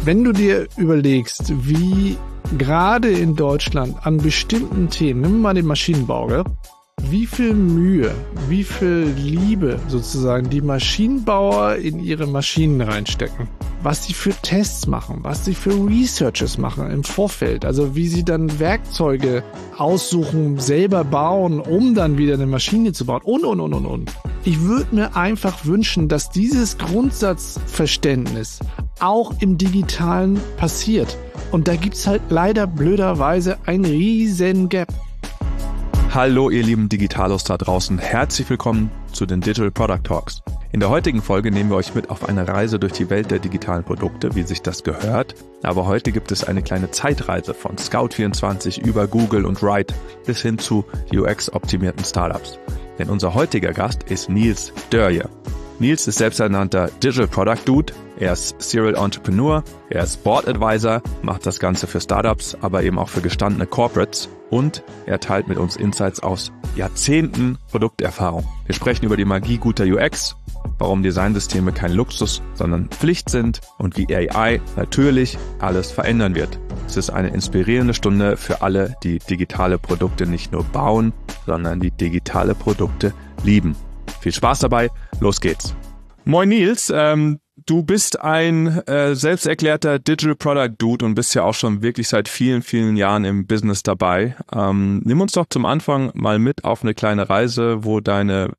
Wenn du dir überlegst, wie gerade in Deutschland an bestimmten Themen, nimm mal den Maschinenbau, gell? Wie viel Mühe, wie viel Liebe sozusagen die Maschinenbauer in ihre Maschinen reinstecken, was sie für Tests machen, was sie für Researches machen im Vorfeld, also wie sie dann Werkzeuge aussuchen, selber bauen, um dann wieder eine Maschine zu bauen und. Ich würde mir einfach wünschen, dass dieses Grundsatzverständnis auch im Digitalen passiert. Und da gibt's halt leider blöderweise einen riesen Gap. Hallo ihr lieben Digitalos da draußen, herzlich willkommen zu den Digital Product Talks. In der heutigen Folge nehmen wir euch mit auf eine Reise durch die Welt der digitalen Produkte, wie sich das gehört. Aber heute gibt es eine kleine Zeitreise von Scout24 über Google und Write bis hin zu UX-optimierten Startups. Denn unser heutiger Gast ist Niels Dörje. Niels ist selbsternannter Digital Product Dude, er ist Serial Entrepreneur, er ist Board Advisor, macht das Ganze für Startups, aber eben auch für gestandene Corporates und er teilt mit uns Insights aus Jahrzehnten Produkterfahrung. Wir sprechen über die Magie guter UX, warum Designsysteme kein Luxus, sondern Pflicht sind und wie AI natürlich alles verändern wird. Es ist eine inspirierende Stunde für alle, die digitale Produkte nicht nur bauen, sondern die digitale Produkte lieben. Viel Spaß dabei, los geht's. Moin Niels, du bist ein selbsterklärter Digital Product Dude und bist ja auch schon wirklich seit vielen, vielen Jahren im Business dabei. Nimm uns doch zum Anfang mal mit auf eine kleine Reise, wo dein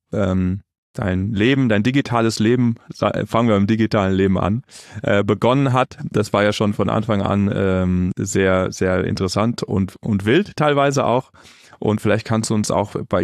Leben, dein digitales Leben, fangen wir im digitalen Leben an, begonnen hat. Das war ja schon von Anfang an sehr, sehr interessant und wild teilweise auch. Und vielleicht kannst du uns auch bei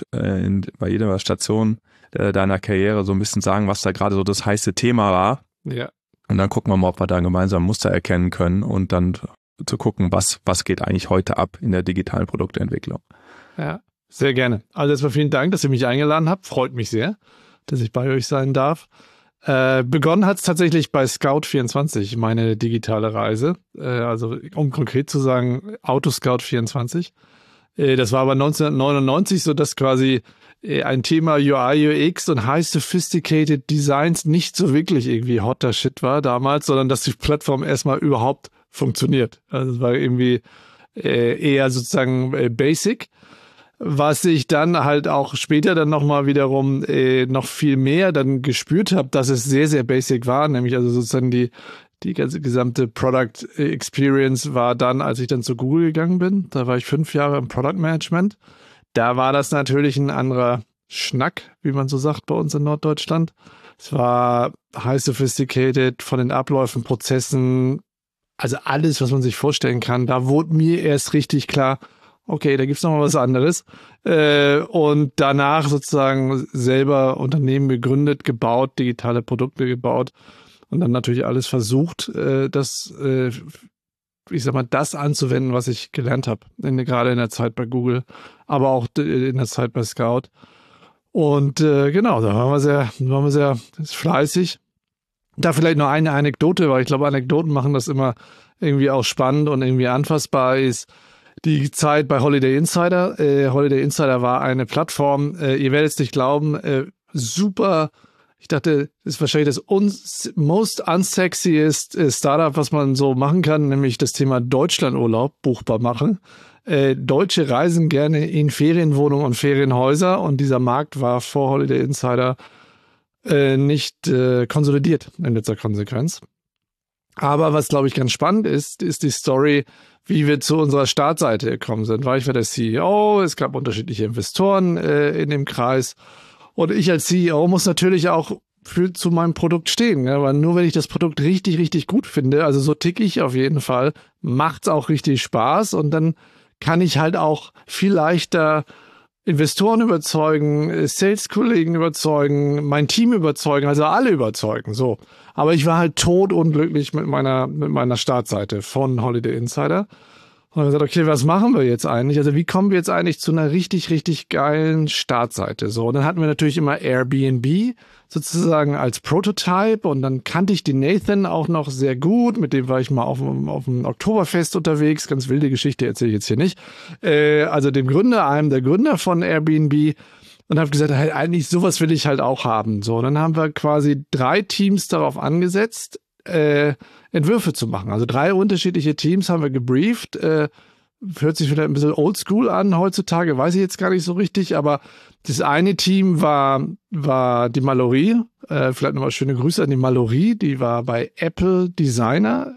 jeder Station deiner Karriere so ein bisschen sagen, was da gerade so das heiße Thema war. Ja. Und dann gucken wir mal, ob wir da gemeinsam Muster erkennen können und dann zu gucken, was geht eigentlich heute ab in der digitalen Produktentwicklung. Ja, sehr gerne. Also erstmal vielen Dank, dass ihr mich eingeladen habt. Freut mich sehr, dass ich bei euch sein darf. Begonnen hat es tatsächlich bei Scout24, meine digitale Reise. Also um konkret zu sagen, Autoscout24. Das war aber 1999, so dass quasi ein Thema UI, UX und High Sophisticated Designs nicht so wirklich irgendwie hotter Shit war damals, sondern dass die Plattform erstmal überhaupt funktioniert. Also es war irgendwie eher sozusagen basic, was ich dann halt auch später dann nochmal wiederum noch viel mehr dann gespürt habe, dass es sehr, sehr basic war, nämlich also sozusagen die ganze gesamte Product Experience war dann, als ich dann zu Google gegangen bin. Da war ich 5 Jahre im Product Management. Da war das natürlich ein anderer Schnack, wie man so sagt bei uns in Norddeutschland. Es war high sophisticated von den Abläufen, Prozessen, also alles, was man sich vorstellen kann. Da wurde mir erst richtig klar, okay, da gibt's noch mal was anderes. Und danach sozusagen selber Unternehmen gegründet, gebaut, digitale Produkte gebaut. Und dann natürlich alles versucht, das anzuwenden, was ich gelernt habe. Gerade in der Zeit bei Google, aber auch in der Zeit bei Scout. Und genau, da waren wir sehr fleißig. Da vielleicht noch eine Anekdote, weil ich glaube, Anekdoten machen das immer irgendwie auch spannend und irgendwie anfassbar, ist die Zeit bei Holiday Insider. Holiday Insider war eine Plattform, ihr werdet es nicht glauben, super. Ich dachte, das ist wahrscheinlich das most unsexiest Startup, was man so machen kann, nämlich das Thema Deutschlandurlaub buchbar machen. Deutsche reisen gerne in Ferienwohnungen und Ferienhäuser und dieser Markt war vor Holiday Insider nicht konsolidiert in letzter Konsequenz. Aber was, glaube ich, ganz spannend ist die Story, wie wir zu unserer Startseite gekommen sind. Weil ich war der CEO, es gab unterschiedliche Investoren in dem Kreis. Und ich als CEO muss natürlich auch zu meinem Produkt stehen, ja, weil nur wenn ich das Produkt richtig, richtig gut finde, also so tick ich auf jeden Fall, macht's auch richtig Spaß und dann kann ich halt auch viel leichter Investoren überzeugen, Sales-Kollegen überzeugen, mein Team überzeugen, also alle überzeugen, so. Aber ich war halt todunglücklich mit meiner Startseite von Holiday Insider. Und dann gesagt, okay, was machen wir jetzt eigentlich? Also wie kommen wir jetzt eigentlich zu einer richtig, richtig geilen Startseite? So, und dann hatten wir natürlich immer Airbnb sozusagen als Prototype und dann kannte ich den Nathan auch noch sehr gut. Mit dem war ich mal auf dem Oktoberfest unterwegs. Ganz wilde Geschichte, erzähle ich jetzt hier nicht. Also einem der Gründer von Airbnb und habe gesagt, hey, eigentlich sowas will ich halt auch haben. So, und dann haben wir quasi 3 Teams darauf angesetzt, Entwürfe zu machen. Also 3 unterschiedliche Teams haben wir gebrieft. Hört sich vielleicht ein bisschen oldschool an heutzutage, weiß ich jetzt gar nicht so richtig, aber das eine Team war die Malorie. Vielleicht nochmal schöne Grüße an die Malorie. Die war bei Apple Designer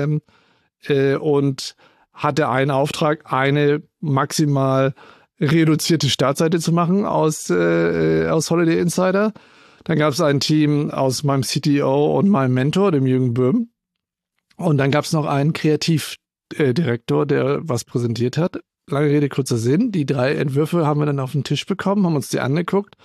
und hatte einen Auftrag, eine maximal reduzierte Startseite zu machen aus Holiday Insider. Dann gab es ein Team aus meinem CTO und meinem Mentor, dem Jürgen Böhm. Und dann gab es noch einen Kreativdirektor, der was präsentiert hat. Lange Rede, kurzer Sinn. Die 3 Entwürfe haben wir dann auf den Tisch bekommen, haben uns die angeguckt.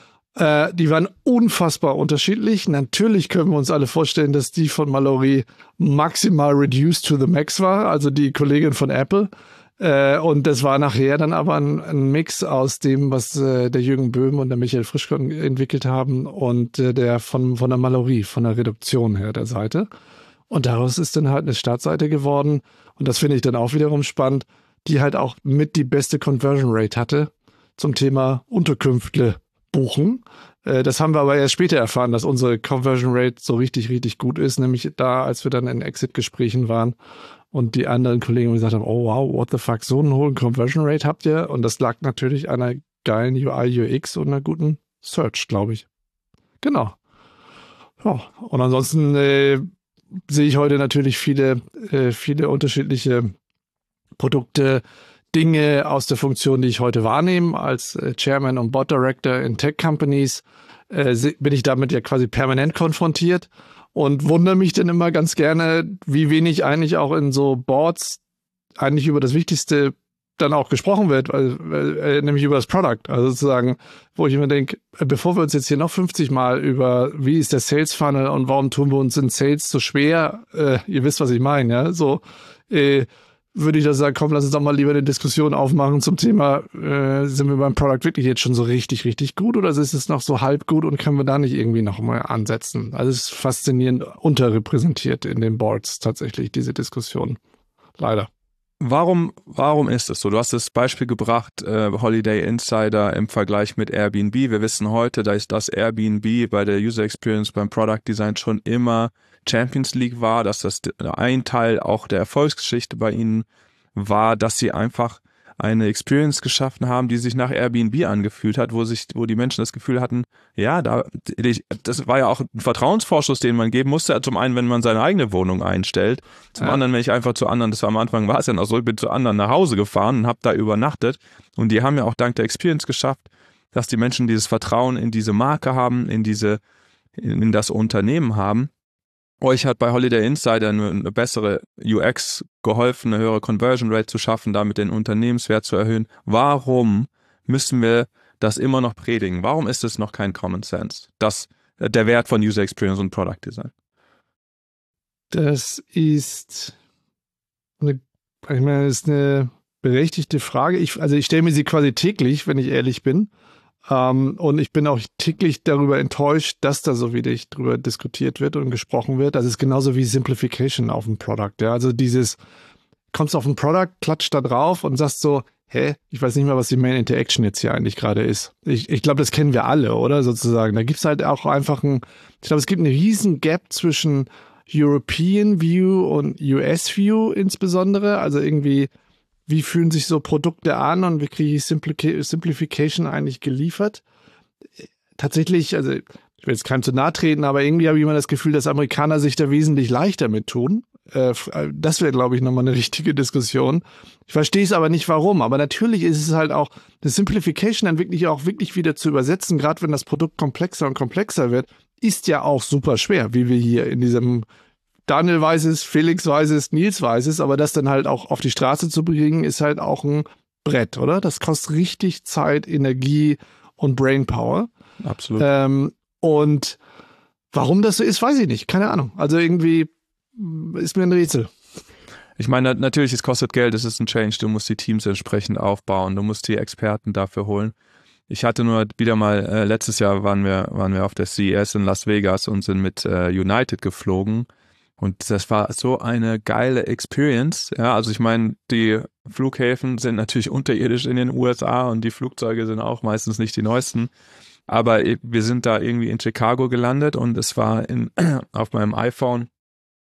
Die waren unfassbar unterschiedlich. Natürlich können wir uns alle vorstellen, dass die von Malorie maximal reduced to the max war, also die Kollegin von Apple. Und das war nachher dann aber ein Mix aus dem, was der Jürgen Böhm und der Michael Frischkorn entwickelt haben und der von der Malorie, von der Reduktion her der Seite. Und daraus ist dann halt eine Startseite geworden. Und das finde ich dann auch wiederum spannend, die halt auch mit die beste Conversion Rate hatte zum Thema Unterkünfte buchen. Das haben wir aber erst später erfahren, dass unsere Conversion Rate so richtig, richtig gut ist. Nämlich da, als wir dann in Exit-Gesprächen waren und die anderen Kollegen gesagt haben, oh wow, what the fuck, so einen hohen Conversion Rate habt ihr? Und das lag natürlich an einer geilen UI, UX und einer guten Search, glaube ich. Genau. Ja, und ansonsten sehe ich heute natürlich viele unterschiedliche Produkte, Dinge aus der Funktion, die ich heute wahrnehme als Chairman und Board Director in Tech Companies, bin ich damit ja quasi permanent konfrontiert und wundere mich dann immer ganz gerne, wie wenig eigentlich auch in so Boards eigentlich über das Wichtigste dann auch gesprochen wird, nämlich über das Product. Also sozusagen, wo ich immer denke, bevor wir uns jetzt hier noch 50 Mal über, wie ist der Sales Funnel und warum tun wir uns in Sales so schwer, ihr wisst, was ich meine, ja, so, würde ich da sagen, komm, lass uns doch mal lieber eine Diskussion aufmachen zum Thema, sind wir beim Product wirklich jetzt schon so richtig, richtig gut oder ist es noch so halb gut und können wir da nicht irgendwie noch mal ansetzen? Also es ist faszinierend unterrepräsentiert in den Boards tatsächlich, diese Diskussion. Leider. Warum ist es so? Du hast das Beispiel gebracht, Holiday Insider im Vergleich mit Airbnb. Wir wissen heute, dass das Airbnb bei der User Experience, beim Product Design schon immer Champions League war, dass das ein Teil auch der Erfolgsgeschichte bei ihnen war, dass sie einfach eine Experience geschaffen haben, die sich nach Airbnb angefühlt hat, wo die Menschen das Gefühl hatten, ja, das war ja auch ein Vertrauensvorschuss, den man geben musste. Zum einen, wenn man seine eigene Wohnung einstellt, zum anderen, wenn ich einfach zu anderen, das war am Anfang, war es ja noch so, ich bin zu anderen nach Hause gefahren und habe da übernachtet und die haben ja auch dank der Experience geschafft, dass die Menschen dieses Vertrauen in diese Marke haben, in das Unternehmen haben. Euch hat bei Holiday Insider eine bessere UX geholfen, eine höhere Conversion Rate zu schaffen, damit den Unternehmenswert zu erhöhen. Warum müssen wir das immer noch predigen? Warum ist es noch kein Common Sense? Der Wert von User Experience und Product Design. Das ist eine berechtigte Frage. Ich stelle mir sie quasi täglich, wenn ich ehrlich bin. Und ich bin auch täglich darüber enttäuscht, dass da so wenig drüber diskutiert wird und gesprochen wird. Das ist genauso wie Simplification auf dem Product. Ja? Also kommst auf ein Product, klatscht da drauf und sagst so, ich weiß nicht mehr, was die Main Interaction jetzt hier eigentlich gerade ist. Ich glaube, das kennen wir alle, oder? Sozusagen. Da gibt es halt auch einfach ich glaube, es gibt einen riesen Gap zwischen European View und US View insbesondere. Also irgendwie, wie fühlen sich so Produkte an und wie kriege ich Simplification eigentlich geliefert? Tatsächlich, also ich will jetzt keinem zu nahe treten, aber irgendwie habe ich immer das Gefühl, dass Amerikaner sich da wesentlich leichter mit tun. Das wäre, glaube ich, nochmal eine richtige Diskussion. Ich verstehe es aber nicht, warum. Aber natürlich ist es halt auch, eine Simplification dann wirklich wieder zu übersetzen, gerade wenn das Produkt komplexer und komplexer wird, ist ja auch super schwer, wie wir hier in diesem Daniel weiß es, Felix weiß es, Nils weiß es, aber das dann halt auch auf die Straße zu bringen, ist halt auch ein Brett, oder? Das kostet richtig Zeit, Energie und Brainpower. Absolut. Und warum das so ist, weiß ich nicht. Keine Ahnung. Also irgendwie ist mir ein Rätsel. Ich meine, natürlich, es kostet Geld, es ist ein Change, du musst die Teams entsprechend aufbauen, du musst die Experten dafür holen. Ich hatte nur wieder mal, letztes Jahr waren wir auf der CES in Las Vegas und sind mit United geflogen. Und das war so eine geile Experience. Ja, also ich meine, die Flughäfen sind natürlich unterirdisch in den USA und die Flugzeuge sind auch meistens nicht die neuesten. Aber wir sind da irgendwie in Chicago gelandet und es war auf meinem iPhone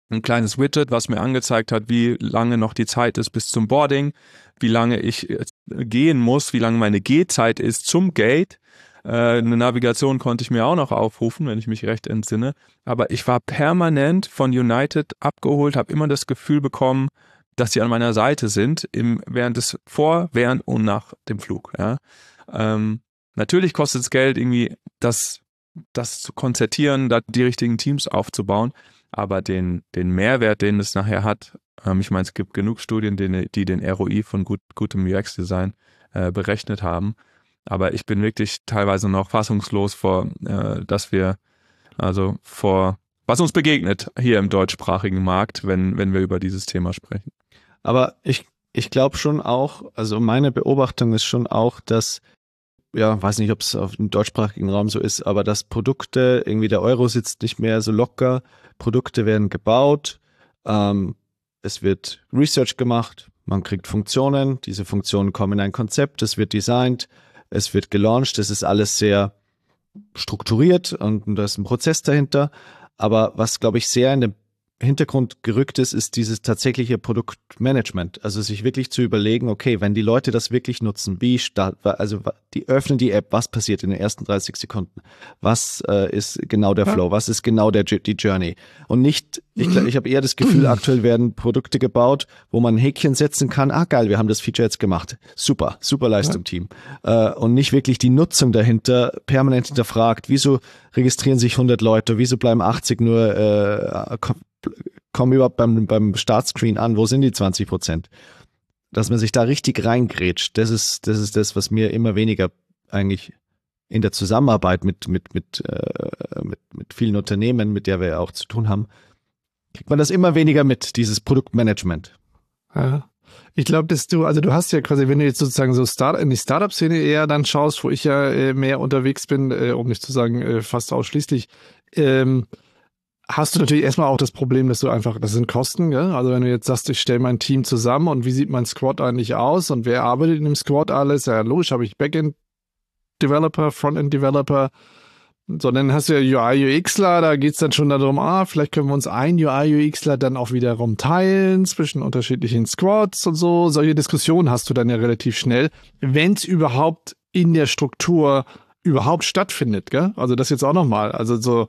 ein kleines Widget, was mir angezeigt hat, wie lange noch die Zeit ist bis zum Boarding, wie lange ich gehen muss, wie lange meine Gehzeit ist zum Gate. Eine Navigation konnte ich mir auch noch aufrufen, wenn ich mich recht entsinne. Aber ich war permanent von United abgeholt, habe immer das Gefühl bekommen, dass sie an meiner Seite sind, während und nach dem Flug. Ja. Natürlich kostet es Geld, irgendwie das zu konzertieren, da die richtigen Teams aufzubauen. Aber den Mehrwert, den es nachher hat, ich meine, es gibt genug Studien, die den ROI von gutem UX-Design berechnet haben. Aber ich bin wirklich teilweise noch fassungslos was uns begegnet hier im deutschsprachigen Markt, wenn wir über dieses Thema sprechen. Aber ich glaube schon auch, also meine Beobachtung ist schon auch, dass, ja, weiß nicht, ob es auf dem deutschsprachigen Raum so ist, aber dass Produkte, irgendwie der Euro sitzt nicht mehr so locker, Produkte werden gebaut, es wird Research gemacht, man kriegt Funktionen, diese Funktionen kommen in ein Konzept, es wird designt, es wird gelauncht, es ist alles sehr strukturiert und da ist ein Prozess dahinter. Aber was, glaube ich, sehr in den Hintergrund gerückt ist dieses tatsächliche Produktmanagement. Also sich wirklich zu überlegen, okay, wenn die Leute das wirklich nutzen, die öffnen die App, was passiert in den ersten 30 Sekunden? Was ist genau der Flow? Was ist genau die Journey? Und nicht, ich habe eher das Gefühl, aktuell werden Produkte gebaut, wo man ein Häkchen setzen kann, geil, wir haben das Feature jetzt gemacht. Super Leistung, Team. Und nicht wirklich die Nutzung dahinter permanent hinterfragt. Wieso registrieren sich 100 Leute? Wieso bleiben 80 nur kommen überhaupt beim Startscreen an, wo sind die 20%? Dass man sich da richtig reingrätscht, das ist das, was mir immer weniger eigentlich in der Zusammenarbeit mit vielen Unternehmen, mit der wir ja auch zu tun haben, kriegt man das immer weniger mit, dieses Produktmanagement. Ja. Ich glaube, du hast ja quasi, wenn du jetzt sozusagen so in die Startup-Szene eher dann schaust, wo ich ja mehr unterwegs bin, um nicht zu sagen fast ausschließlich, hast du natürlich erstmal auch das Problem, das sind Kosten, gell? Also wenn du jetzt sagst, ich stelle mein Team zusammen und wie sieht mein Squad eigentlich aus und wer arbeitet in dem Squad alles? Ja, logisch, habe ich Backend-Developer, Frontend-Developer, so, dann hast du ja UI-UXler, da geht's dann schon darum, vielleicht können wir uns einen UI-UXler dann auch wiederum teilen zwischen unterschiedlichen Squads und so. Solche Diskussionen hast du dann ja relativ schnell, wenn es überhaupt in der Struktur überhaupt stattfindet, gell? Also das jetzt auch nochmal, also so,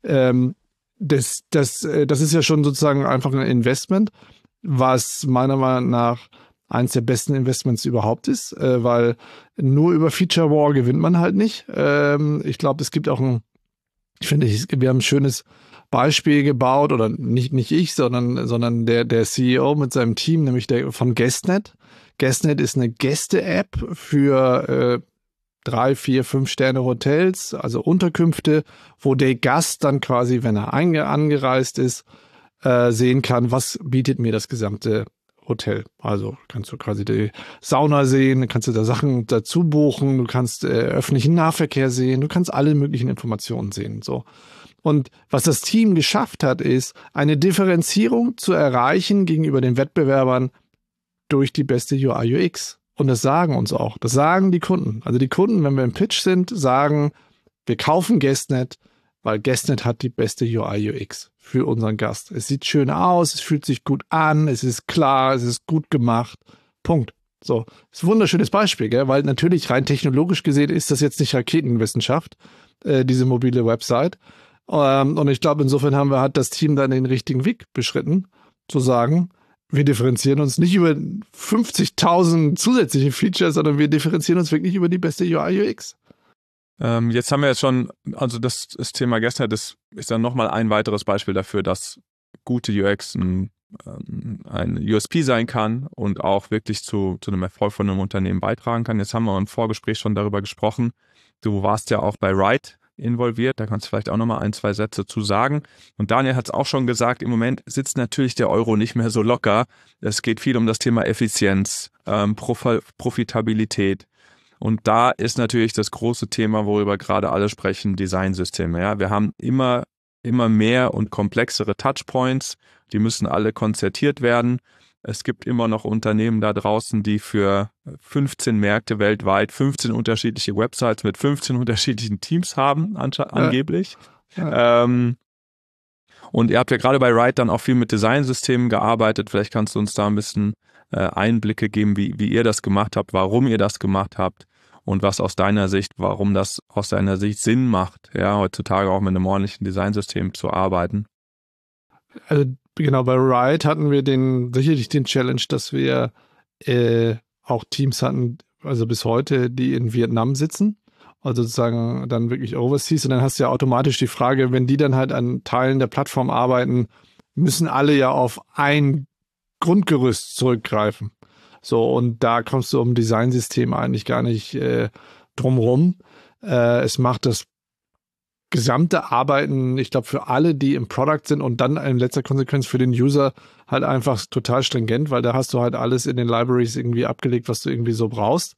das ist ja schon sozusagen einfach ein Investment, was meiner Meinung nach eines der besten Investments überhaupt ist, weil nur über Feature War gewinnt man halt nicht. Ich glaube, es gibt auch wir haben ein schönes Beispiel gebaut, oder nicht ich, sondern der CEO mit seinem Team, nämlich der von Guestnet. Guestnet ist eine Gäste-App für 3, 4, 5 Sterne Hotels, also Unterkünfte, wo der Gast dann quasi, wenn er angereist ist, sehen kann, was bietet mir das gesamte Hotel. Also kannst du quasi die Sauna sehen, kannst du da Sachen dazu buchen, du kannst öffentlichen Nahverkehr sehen, du kannst alle möglichen Informationen sehen. So. Und was das Team geschafft hat, ist, eine Differenzierung zu erreichen gegenüber den Wettbewerbern durch die beste UI UX. Und das sagen uns auch. Das sagen die Kunden. Also die Kunden, wenn wir im Pitch sind, sagen, wir kaufen Guestnet, weil Guestnet hat die beste UI UX für unseren Gast. Es sieht schön aus, es fühlt sich gut an, es ist klar, es ist gut gemacht. Punkt. So, das ist ein wunderschönes Beispiel, gell? Weil natürlich rein technologisch gesehen ist das jetzt nicht Raketenwissenschaft, diese mobile Website. Und ich glaube, insofern hat das Team dann den richtigen Weg beschritten, zu sagen, wir differenzieren uns nicht über 50.000 zusätzliche Features, sondern wir differenzieren uns wirklich über die beste UI UX. Jetzt haben wir jetzt schon, also das Thema Guestnet ist dann nochmal ein weiteres Beispiel dafür, dass gute UX ein USP sein kann und auch wirklich zu einem Erfolg von einem Unternehmen beitragen kann. Jetzt haben wir im Vorgespräch schon darüber gesprochen. Du warst ja auch bei Ride involviert, da kannst du vielleicht auch nochmal 1, 2 Sätze zu sagen. Und Daniel hat es auch schon gesagt, im Moment sitzt natürlich der Euro nicht mehr so locker. Es geht viel um das Thema Effizienz, Profitabilität. Und da ist natürlich das große Thema, worüber gerade alle sprechen, Designsysteme. Ja? Wir haben immer mehr und komplexere Touchpoints, die müssen alle konzertiert werden. Es gibt immer noch Unternehmen da draußen, die für 15 Märkte weltweit 15 unterschiedliche Websites mit 15 unterschiedlichen Teams haben, angeblich. Ja. Und ihr habt ja gerade bei Ride dann auch viel mit Designsystemen gearbeitet. Vielleicht kannst du uns da ein bisschen Einblicke geben, wie ihr das gemacht habt, warum ihr das gemacht habt und was warum das aus deiner Sicht Sinn macht, ja, heutzutage auch mit einem ordentlichen Designsystem zu arbeiten. Also genau, bei Ride hatten wir sicherlich den Challenge, dass wir auch Teams hatten, also bis heute, die in Vietnam sitzen, also sozusagen dann wirklich overseas, und dann hast du ja automatisch die Frage, wenn die dann halt an Teilen der Plattform arbeiten, müssen alle ja auf ein Grundgerüst zurückgreifen. So, und da kommst du um Designsystem eigentlich gar nicht drumrum. Es macht das gesamte Arbeiten, ich glaube, für alle, die im Product sind und dann in letzter Konsequenz für den User halt einfach total stringent, weil da hast du halt alles in den Libraries irgendwie abgelegt, was du irgendwie so brauchst.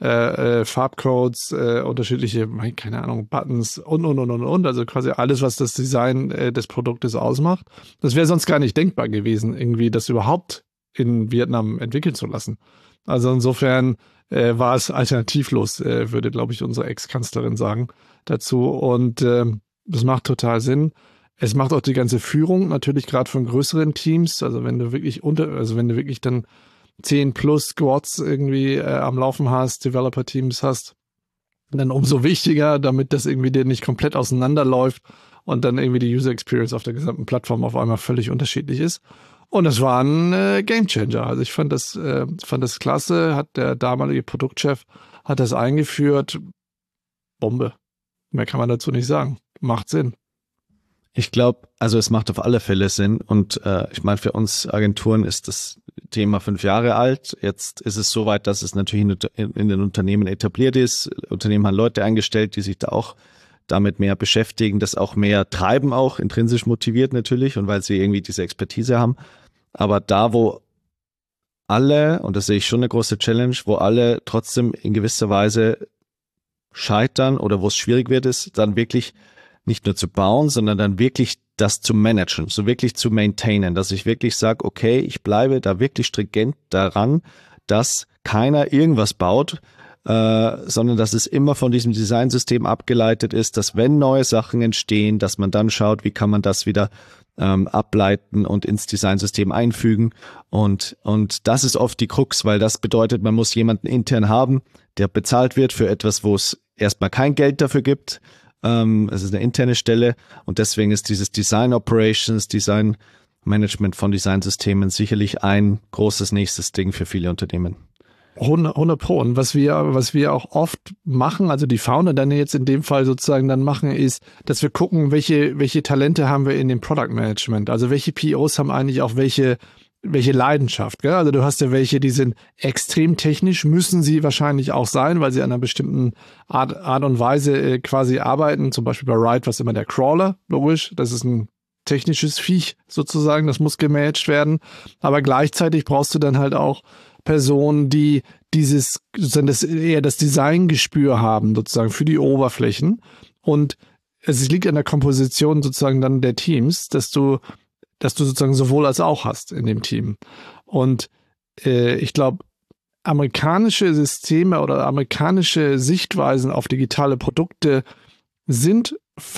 Farbcodes, unterschiedliche, keine Ahnung, Buttons und. Also quasi alles, was das Design des Produktes ausmacht. Das wäre sonst gar nicht denkbar gewesen, irgendwie das überhaupt in Vietnam entwickeln zu lassen. Also insofern war es alternativlos, würde, glaube ich, unsere Ex-Kanzlerin sagen dazu. Und das macht total Sinn. Es macht auch die ganze Führung natürlich gerade von größeren Teams. Also wenn du wirklich dann 10 plus Squads irgendwie am Laufen hast, Developer-Teams hast, dann umso wichtiger, damit das irgendwie dir nicht komplett auseinanderläuft und dann irgendwie die User Experience auf der gesamten Plattform auf einmal völlig unterschiedlich ist. Und es war ein Gamechanger. Also ich fand das klasse, hat der damalige Produktchef das eingeführt. Bombe. Mehr kann man dazu nicht sagen. Macht Sinn. Ich glaube, also es macht auf alle Fälle Sinn und ich meine, für uns Agenturen ist das Thema 5 Jahre alt. Jetzt ist es soweit, dass es natürlich in den Unternehmen etabliert ist. Unternehmen haben Leute eingestellt, die sich da auch damit mehr beschäftigen, das auch mehr treiben, auch intrinsisch motiviert natürlich und weil sie irgendwie diese Expertise haben. Aber da, wo alle, und das sehe ich schon eine große Challenge, wo alle trotzdem in gewisser Weise scheitern oder wo es schwierig wird, ist dann wirklich nicht nur zu bauen, sondern dann wirklich das zu managen, so wirklich zu maintainen, dass ich wirklich sage, okay, ich bleibe da wirklich stringent daran, dass keiner irgendwas baut, sondern dass es immer von diesem Designsystem abgeleitet ist, dass wenn neue Sachen entstehen, dass man dann schaut, wie kann man das wieder ableiten und ins Designsystem einfügen und das ist oft die Krux, weil das bedeutet, man muss jemanden intern haben, der bezahlt wird für etwas, wo es erstmal kein Geld dafür gibt. Es ist eine interne Stelle und deswegen ist dieses Design Operations, Design Management von Designsystemen sicherlich ein großes nächstes Ding für viele Unternehmen. 100%. Und was wir auch oft machen, also die Founder dann jetzt in dem Fall sozusagen dann machen, ist, dass wir gucken, welche Talente haben wir in dem Product Management. Also welche POs haben eigentlich auch welche Leidenschaft. Gell? Also du hast ja welche, die sind extrem technisch, müssen sie wahrscheinlich auch sein, weil sie an einer bestimmten Art und Weise quasi arbeiten. Zum Beispiel bei Ride war es immer der Crawler, logisch. Das ist ein technisches Viech sozusagen, das muss gemanagt werden. Aber gleichzeitig brauchst du dann halt auch Personen, die eher das Designgespür haben, sozusagen für die Oberflächen. Und es liegt an der Komposition sozusagen dann der Teams, dass du sozusagen sowohl als auch hast in dem Team. Und ich glaube, amerikanische Systeme oder amerikanische Sichtweisen auf digitale Produkte sind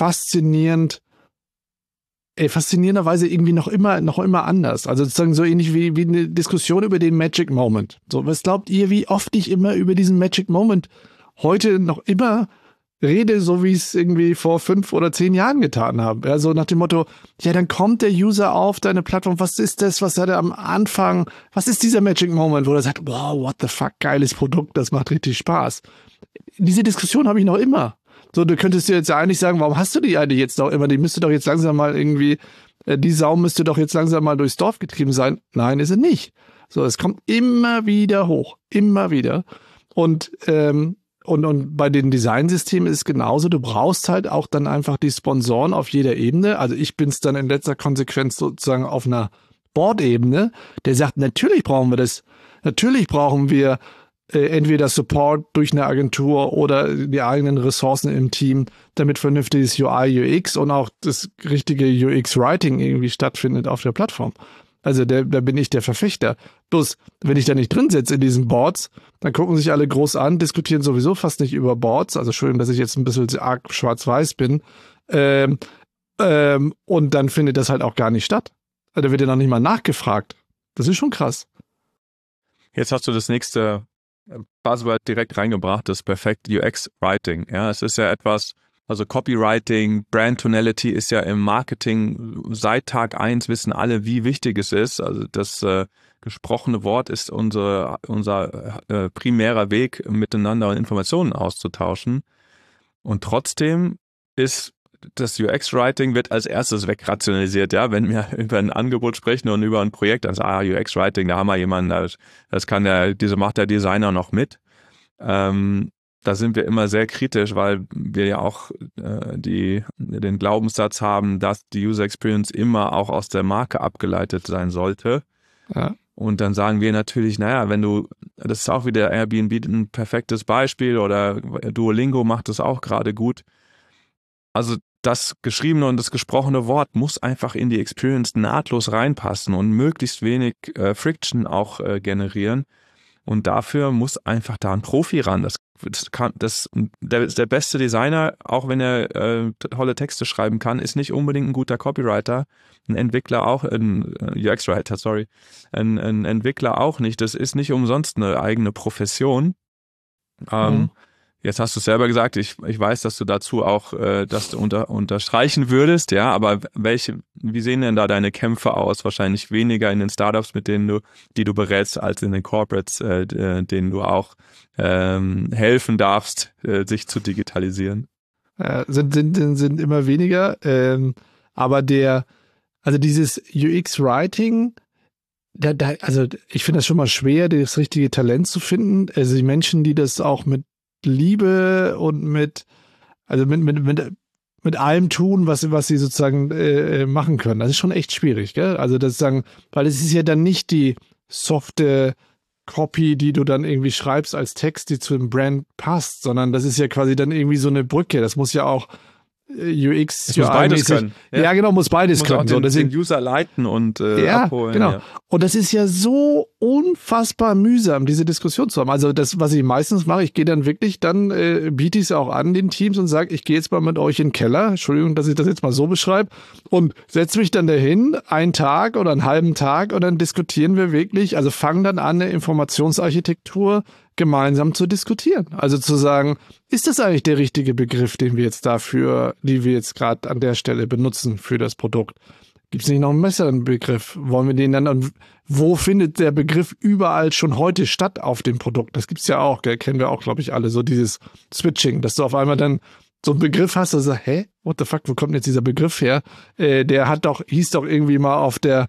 faszinierenderweise irgendwie noch immer anders. Also sozusagen so ähnlich wie eine Diskussion über den Magic Moment. So, was glaubt ihr, wie oft ich immer über diesen Magic Moment heute noch immer rede, so wie ich es irgendwie vor 5 oder 10 Jahren getan habe. Ja, so nach dem Motto, ja, dann kommt der User auf deine Plattform, was ist das, was hat er am Anfang, was ist dieser Magic Moment, wo er sagt, wow, what the fuck, geiles Produkt, das macht richtig Spaß. Diese Diskussion habe ich noch immer. So, du könntest dir jetzt ja eigentlich sagen, warum hast du die eigentlich jetzt noch immer, die müsste doch jetzt langsam mal irgendwie, die Sau müsste doch jetzt langsam mal durchs Dorf getrieben sein. Nein, ist sie nicht. So, es kommt immer wieder hoch, immer wieder. Und bei den Designsystemen ist es genauso. Du brauchst halt auch dann einfach die Sponsoren auf jeder Ebene. Also ich bin es dann in letzter Konsequenz sozusagen auf einer Board-Ebene, der sagt, natürlich brauchen wir das. Natürlich brauchen wir entweder Support durch eine Agentur oder die eigenen Ressourcen im Team, damit vernünftiges UI, UX und auch das richtige UX-Writing irgendwie stattfindet auf der Plattform. Also da bin ich der Verfechter. Bloß, wenn ich da nicht drin sitze in diesen Boards, dann gucken sich alle groß an, diskutieren sowieso fast nicht über Boards. Also Entschuldigung, dass ich jetzt ein bisschen arg schwarz-weiß bin. Und dann findet das halt auch gar nicht statt. Da wird ja noch nicht mal nachgefragt. Das ist schon krass. Jetzt hast du das nächste Buzzword direkt reingebracht, das Perfect UX Writing. Ja, es ist ja etwas, also Copywriting, Brand Tonality ist ja im Marketing seit Tag 1 wissen alle, wie wichtig es ist. Also das gesprochene Wort ist unser primärer Weg, miteinander Informationen auszutauschen. Und trotzdem ist das UX-Writing wird als erstes wegrationalisiert, ja, wenn wir über ein Angebot sprechen und über ein Projekt, dann sagen, UX-Writing, da haben wir jemanden, macht der Designer noch mit. Da sind wir immer sehr kritisch, weil wir ja auch den Glaubenssatz haben, dass die User Experience immer auch aus der Marke abgeleitet sein sollte. Ja. Und dann sagen wir natürlich, das ist auch wieder Airbnb ein perfektes Beispiel oder Duolingo macht es auch gerade gut. Also das geschriebene und das gesprochene Wort muss einfach in die Experience nahtlos reinpassen und möglichst wenig Friction auch generieren. Und dafür muss einfach da ein Profi ran. Der beste Designer, auch wenn er tolle Texte schreiben kann, ist nicht unbedingt ein guter Copywriter. Ein Entwickler auch, ein UX-Writer, sorry. Ein Entwickler auch nicht. Das ist nicht umsonst eine eigene Profession. Jetzt hast du es selber gesagt, ich weiß, dass du dazu auch das unterstreichen würdest, ja, aber wie sehen denn da deine Kämpfe aus? Wahrscheinlich weniger in den Startups, die du berätst, als in den Corporates, denen du auch helfen darfst, sich zu digitalisieren. Sind immer weniger, aber dieses UX-Writing, also ich finde das schon mal schwer, das richtige Talent zu finden. Also die Menschen, die das auch mit Liebe und mit allem tun, was sie sozusagen machen können. Das ist schon echt schwierig, gell? Also das sagen, weil es ist ja dann nicht die softe Copy, die du dann irgendwie schreibst als Text, die zu dem Brand passt, sondern das ist ja quasi dann irgendwie so eine Brücke. Das muss ja auch UX, es muss beides können. Ja, genau, muss beides können. Auch den User leiten und abholen. Genau. Ja. Und das ist ja so unfassbar mühsam, diese Diskussion zu haben. Also das, was ich meistens mache, ich gehe dann wirklich, biete ich es auch an den Teams und sage, ich gehe jetzt mal mit euch in den Keller, Entschuldigung, dass ich das jetzt mal so beschreibe, und setze mich dann dahin, einen Tag oder einen halben Tag, und dann diskutieren wir wirklich, also fangen dann an, eine Informationsarchitektur gemeinsam zu diskutieren. Also zu sagen, ist das eigentlich der richtige Begriff, die wir jetzt gerade an der Stelle benutzen für das Produkt? Gibt es nicht noch einen besseren Begriff? Wollen wir den dann, und wo findet der Begriff überall schon heute statt auf dem Produkt? Das gibt's ja auch, gell? Kennen wir auch, glaube ich, alle, so dieses Switching, dass du auf einmal dann so einen Begriff hast, und sagst, what the fuck, wo kommt jetzt dieser Begriff her? Der hieß doch irgendwie mal auf der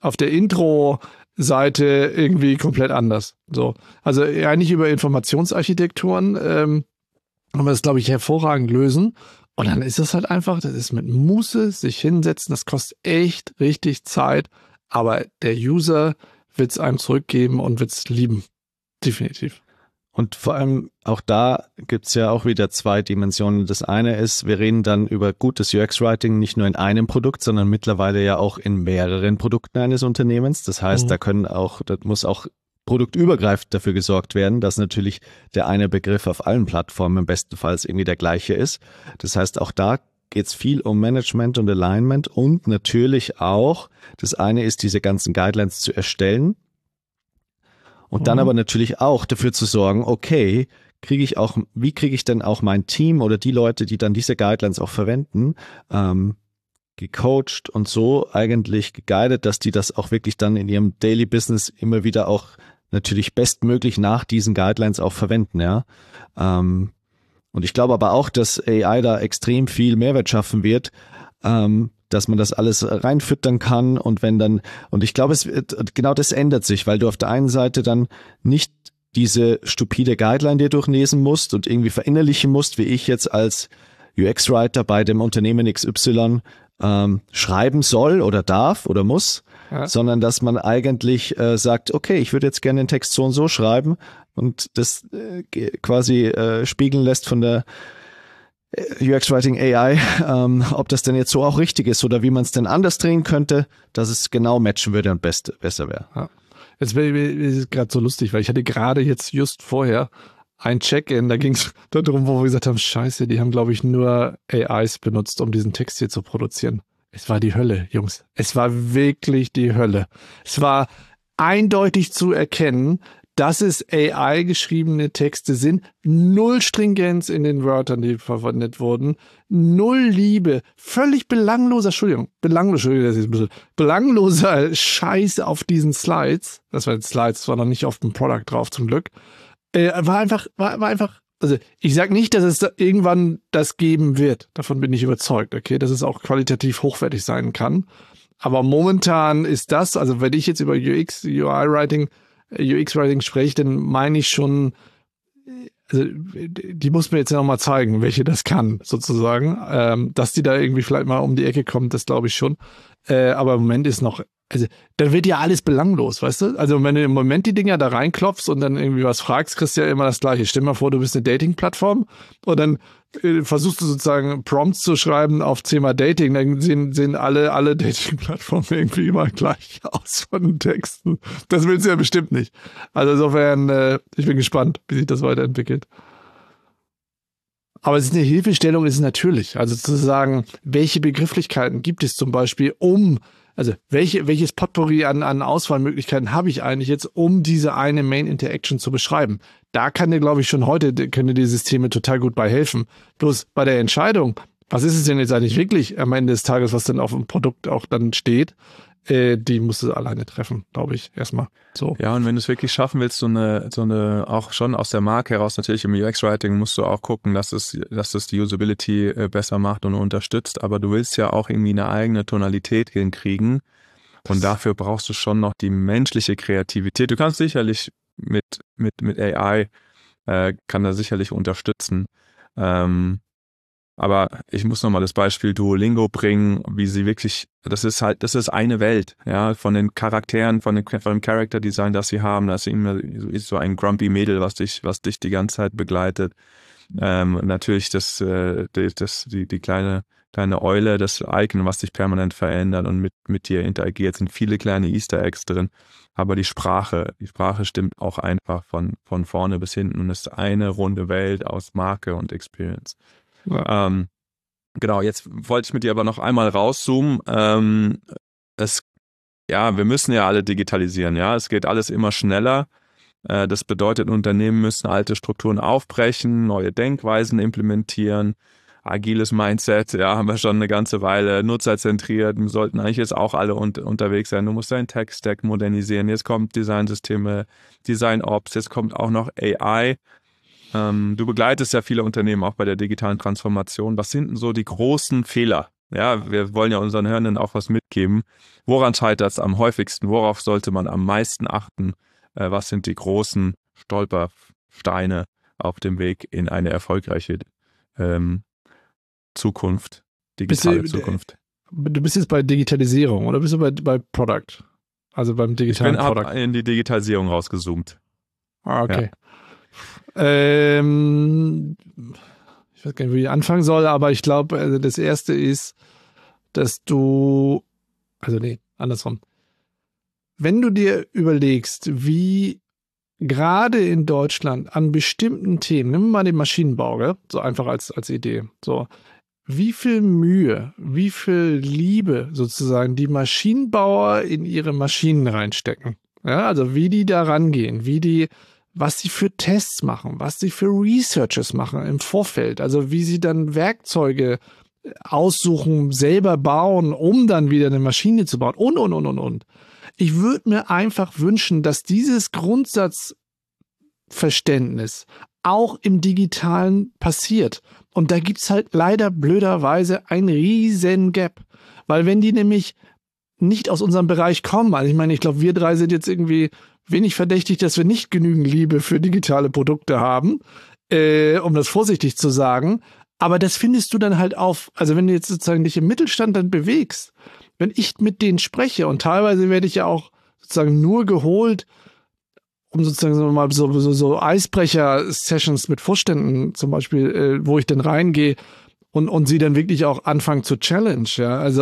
Intro-Seite irgendwie komplett anders. So. Also eigentlich über Informationsarchitekturen kann man das, glaube ich, hervorragend lösen. Und dann ist es halt einfach, das ist mit Muße, sich hinsetzen, das kostet echt richtig Zeit, aber der User wird es einem zurückgeben und wird es lieben. Definitiv. Und vor allem auch da gibt's ja auch wieder zwei Dimensionen. Das eine ist, wir reden dann über gutes UX-Writing nicht nur in einem Produkt, sondern mittlerweile ja auch in mehreren Produkten eines Unternehmens. Das heißt, da muss auch produktübergreifend dafür gesorgt werden, dass natürlich der eine Begriff auf allen Plattformen bestenfalls irgendwie der gleiche ist. Das heißt, auch da geht's viel um Management und Alignment und natürlich auch, das eine ist, diese ganzen Guidelines zu erstellen und dann aber natürlich auch dafür zu sorgen, okay, wie kriege ich denn auch mein Team oder die Leute, die dann diese Guidelines auch verwenden, gecoacht und so eigentlich geguidet, dass die das auch wirklich dann in ihrem Daily Business immer wieder auch natürlich bestmöglich nach diesen Guidelines auch verwenden, ja. Und ich glaube aber auch, dass AI da extrem viel Mehrwert schaffen wird, dass man das alles reinfüttern kann und ich glaube, genau das ändert sich, weil du auf der einen Seite dann nicht diese stupide Guideline dir durchlesen musst und irgendwie verinnerlichen musst, wie ich jetzt als UX-Writer bei dem Unternehmen XY schreiben soll oder darf oder muss, sondern dass man eigentlich sagt, okay, ich würde jetzt gerne den Text so und so schreiben und das quasi spiegeln lässt von der UX-Writing AI, ob das denn jetzt so auch richtig ist oder wie man es denn anders drehen könnte, dass es genau matchen würde und besser wäre. Ja. Jetzt ist es gerade so lustig, weil ich hatte gerade jetzt just vorher ein Check-in, da ging es darum, wo wir gesagt haben, scheiße, die haben, glaube ich, nur AIs benutzt, um diesen Text hier zu produzieren. Es war die Hölle, Jungs. Es war wirklich die Hölle. Es war eindeutig zu erkennen, dass es AI-geschriebene Texte sind. Null Stringenz in den Wörtern, die verwendet wurden. Null Liebe. Völlig belangloser Scheiß auf diesen Slides. Das waren Slides, das war noch nicht auf dem Product drauf, zum Glück. War einfach, also ich sag nicht, dass es irgendwann das geben wird. Davon bin ich überzeugt, okay, dass es auch qualitativ hochwertig sein kann. Aber momentan ist das, also wenn ich jetzt über UX-Writing spreche, dann meine ich schon, also die muss mir jetzt ja nochmal zeigen, welche das kann, sozusagen. Dass die da irgendwie vielleicht mal um die Ecke kommt, das glaube ich schon. Aber im Moment ist noch, also dann wird ja alles belanglos, weißt du? Also wenn du im Moment die Dinger da reinklopfst und dann irgendwie was fragst, kriegst du ja immer das Gleiche. Stell dir mal vor, du bist eine Dating-Plattform und dann versuchst du sozusagen Prompts zu schreiben auf Thema Dating, dann sehen alle Dating-Plattformen irgendwie immer gleich aus von den Texten. Das willst du ja bestimmt nicht. Also insofern, ich bin gespannt, wie sich das weiterentwickelt. Aber es ist eine Hilfestellung, ist es natürlich. Also zu sagen, welche Begrifflichkeiten gibt es zum Beispiel, also welches Potpourri an Auswahlmöglichkeiten habe ich eigentlich jetzt, um diese eine Main Interaction zu beschreiben? Da kann dir, glaube ich, schon heute, können dir die Systeme total gut bei helfen. Bloß bei der Entscheidung, was ist es denn jetzt eigentlich wirklich am Ende des Tages, was dann auf dem Produkt auch dann steht, die musst du alleine treffen, glaube ich, erstmal. So. Ja, und wenn du es wirklich schaffen willst, so eine, auch schon aus der Marke heraus, natürlich im UX-Writing musst du auch gucken, dass es die Usability besser macht und unterstützt, aber du willst ja auch irgendwie eine eigene Tonalität hinkriegen und dafür brauchst du schon noch die menschliche Kreativität. Du kannst sicherlich mit AI, kann da sicherlich unterstützen, aber ich muss nochmal das Beispiel Duolingo bringen, wie sie wirklich, das ist eine Welt, ja, von den Charakteren, von dem Character Design, das sie haben, das ist so ein grumpy Mädel, was dich die ganze Zeit begleitet. Natürlich die kleine Eule, das Icon, was sich permanent verändert und mit dir interagiert, sind viele kleine Easter Eggs drin. Aber die Sprache stimmt auch einfach von vorne bis hinten und ist eine runde Welt aus Marke und Experience. Ja. Genau, jetzt wollte ich mit dir aber noch einmal rauszoomen. Wir müssen ja alle digitalisieren, ja. Es geht alles immer schneller. Das bedeutet, Unternehmen müssen alte Strukturen aufbrechen, neue Denkweisen implementieren, agiles Mindset, ja, haben wir schon eine ganze Weile, nutzerzentriert, sollten eigentlich jetzt auch alle unterwegs sein. Du musst deinen Tech-Stack modernisieren. Jetzt kommt Designsysteme, Design-Ops, jetzt kommt auch noch AI. Du begleitest ja viele Unternehmen auch bei der digitalen Transformation. Was sind denn so die großen Fehler? Ja, wir wollen ja unseren Hörenden auch was mitgeben. Woran scheitert es am häufigsten? Worauf sollte man am meisten achten? Was sind die großen Stolpersteine auf dem Weg in eine erfolgreiche Zukunft, digitale Zukunft? Du bist jetzt bei Digitalisierung oder bist du bei Product? Also beim digitalen Product? Ich bin in die Digitalisierung rausgezoomt. Ah, okay. Ja. Ich weiß gar nicht, wie ich anfangen soll, aber ich glaube, also das Erste ist, dass andersrum. Wenn du dir überlegst, wie gerade in Deutschland an bestimmten Themen, nimm mal den Maschinenbau, gell? So einfach als Idee, so, wie viel Mühe, wie viel Liebe sozusagen die Maschinenbauer in ihre Maschinen reinstecken. Ja, also wie die da rangehen, was sie für Tests machen, was sie für Researches machen im Vorfeld, also wie sie dann Werkzeuge aussuchen, selber bauen, um dann wieder eine Maschine zu bauen und. Ich würde mir einfach wünschen, dass dieses Grundsatzverständnis auch im Digitalen passiert. Und da gibt's halt leider blöderweise ein riesen Gap. Weil wenn die nämlich nicht aus unserem Bereich kommen, also ich meine, ich glaube, wir drei sind jetzt irgendwie wenig verdächtig, dass wir nicht genügend Liebe für digitale Produkte haben, um das vorsichtig zu sagen. Aber das findest du dann halt also wenn du jetzt sozusagen dich im Mittelstand dann bewegst, wenn ich mit denen spreche und teilweise werde ich ja auch sozusagen nur geholt, um sozusagen so Eisbrecher-Sessions mit Vorständen zum Beispiel, wo ich dann reingehe und sie dann wirklich auch anfangen zu challenge, ja, also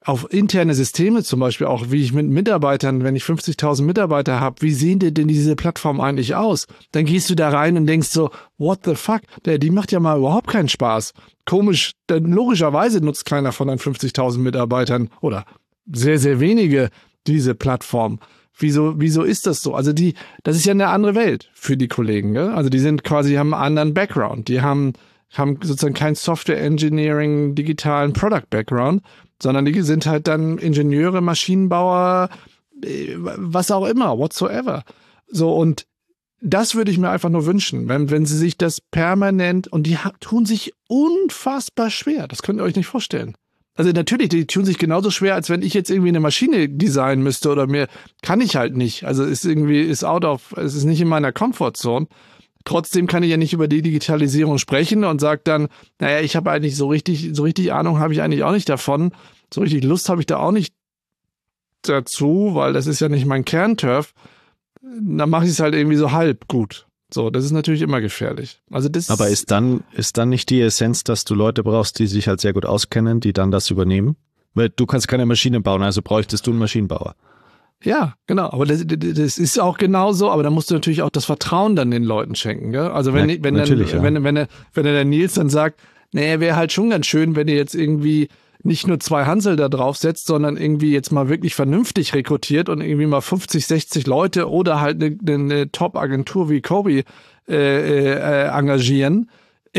auf interne Systeme zum Beispiel auch, wie ich mit Mitarbeitern, wenn ich 50.000 Mitarbeiter habe, wie sehen denn diese Plattform eigentlich aus? Dann gehst du da rein und denkst so, what the fuck, die macht ja mal überhaupt keinen Spaß. Komisch, denn logischerweise nutzt keiner von deinen 50.000 Mitarbeitern oder sehr, sehr wenige diese Plattform. Wieso ist das so? Also das ist ja eine andere Welt für die Kollegen, gell? Also die sind quasi, haben einen anderen Background. Die haben sozusagen kein Software Engineering, digitalen Product Background, sondern die sind halt dann Ingenieure, Maschinenbauer, was auch immer, whatsoever. So, und das würde ich mir einfach nur wünschen, wenn sie sich das permanent, und die tun sich unfassbar schwer, das könnt ihr euch nicht vorstellen. Also natürlich, die tun sich genauso schwer, als wenn ich jetzt irgendwie eine Maschine designen müsste oder kann ich halt nicht. Also es ist nicht in meiner Comfortzone. Trotzdem kann ich ja nicht über die Digitalisierung sprechen und sage dann, naja, ich habe eigentlich so richtig Ahnung habe ich eigentlich auch nicht davon. So richtig Lust habe ich da auch nicht dazu, weil das ist ja nicht mein Kernturf. Dann mache ich es halt irgendwie so halb gut. So, das ist natürlich immer gefährlich. Also aber ist dann nicht die Essenz, dass du Leute brauchst, die sich halt sehr gut auskennen, die dann das übernehmen? Weil du kannst keine Maschine bauen, also bräuchtest du einen Maschinenbauer. Ja, genau. Aber das ist auch genauso. Aber da musst du natürlich auch das Vertrauen dann den Leuten schenken. Gell? Also wenn der Nils dann sagt, naja, wäre halt schon ganz schön, wenn ihr jetzt irgendwie nicht nur 2 Hansel da drauf setzt, sondern irgendwie jetzt mal wirklich vernünftig rekrutiert und irgendwie mal 50, 60 Leute oder halt eine Top-Agentur wie Kobi engagieren.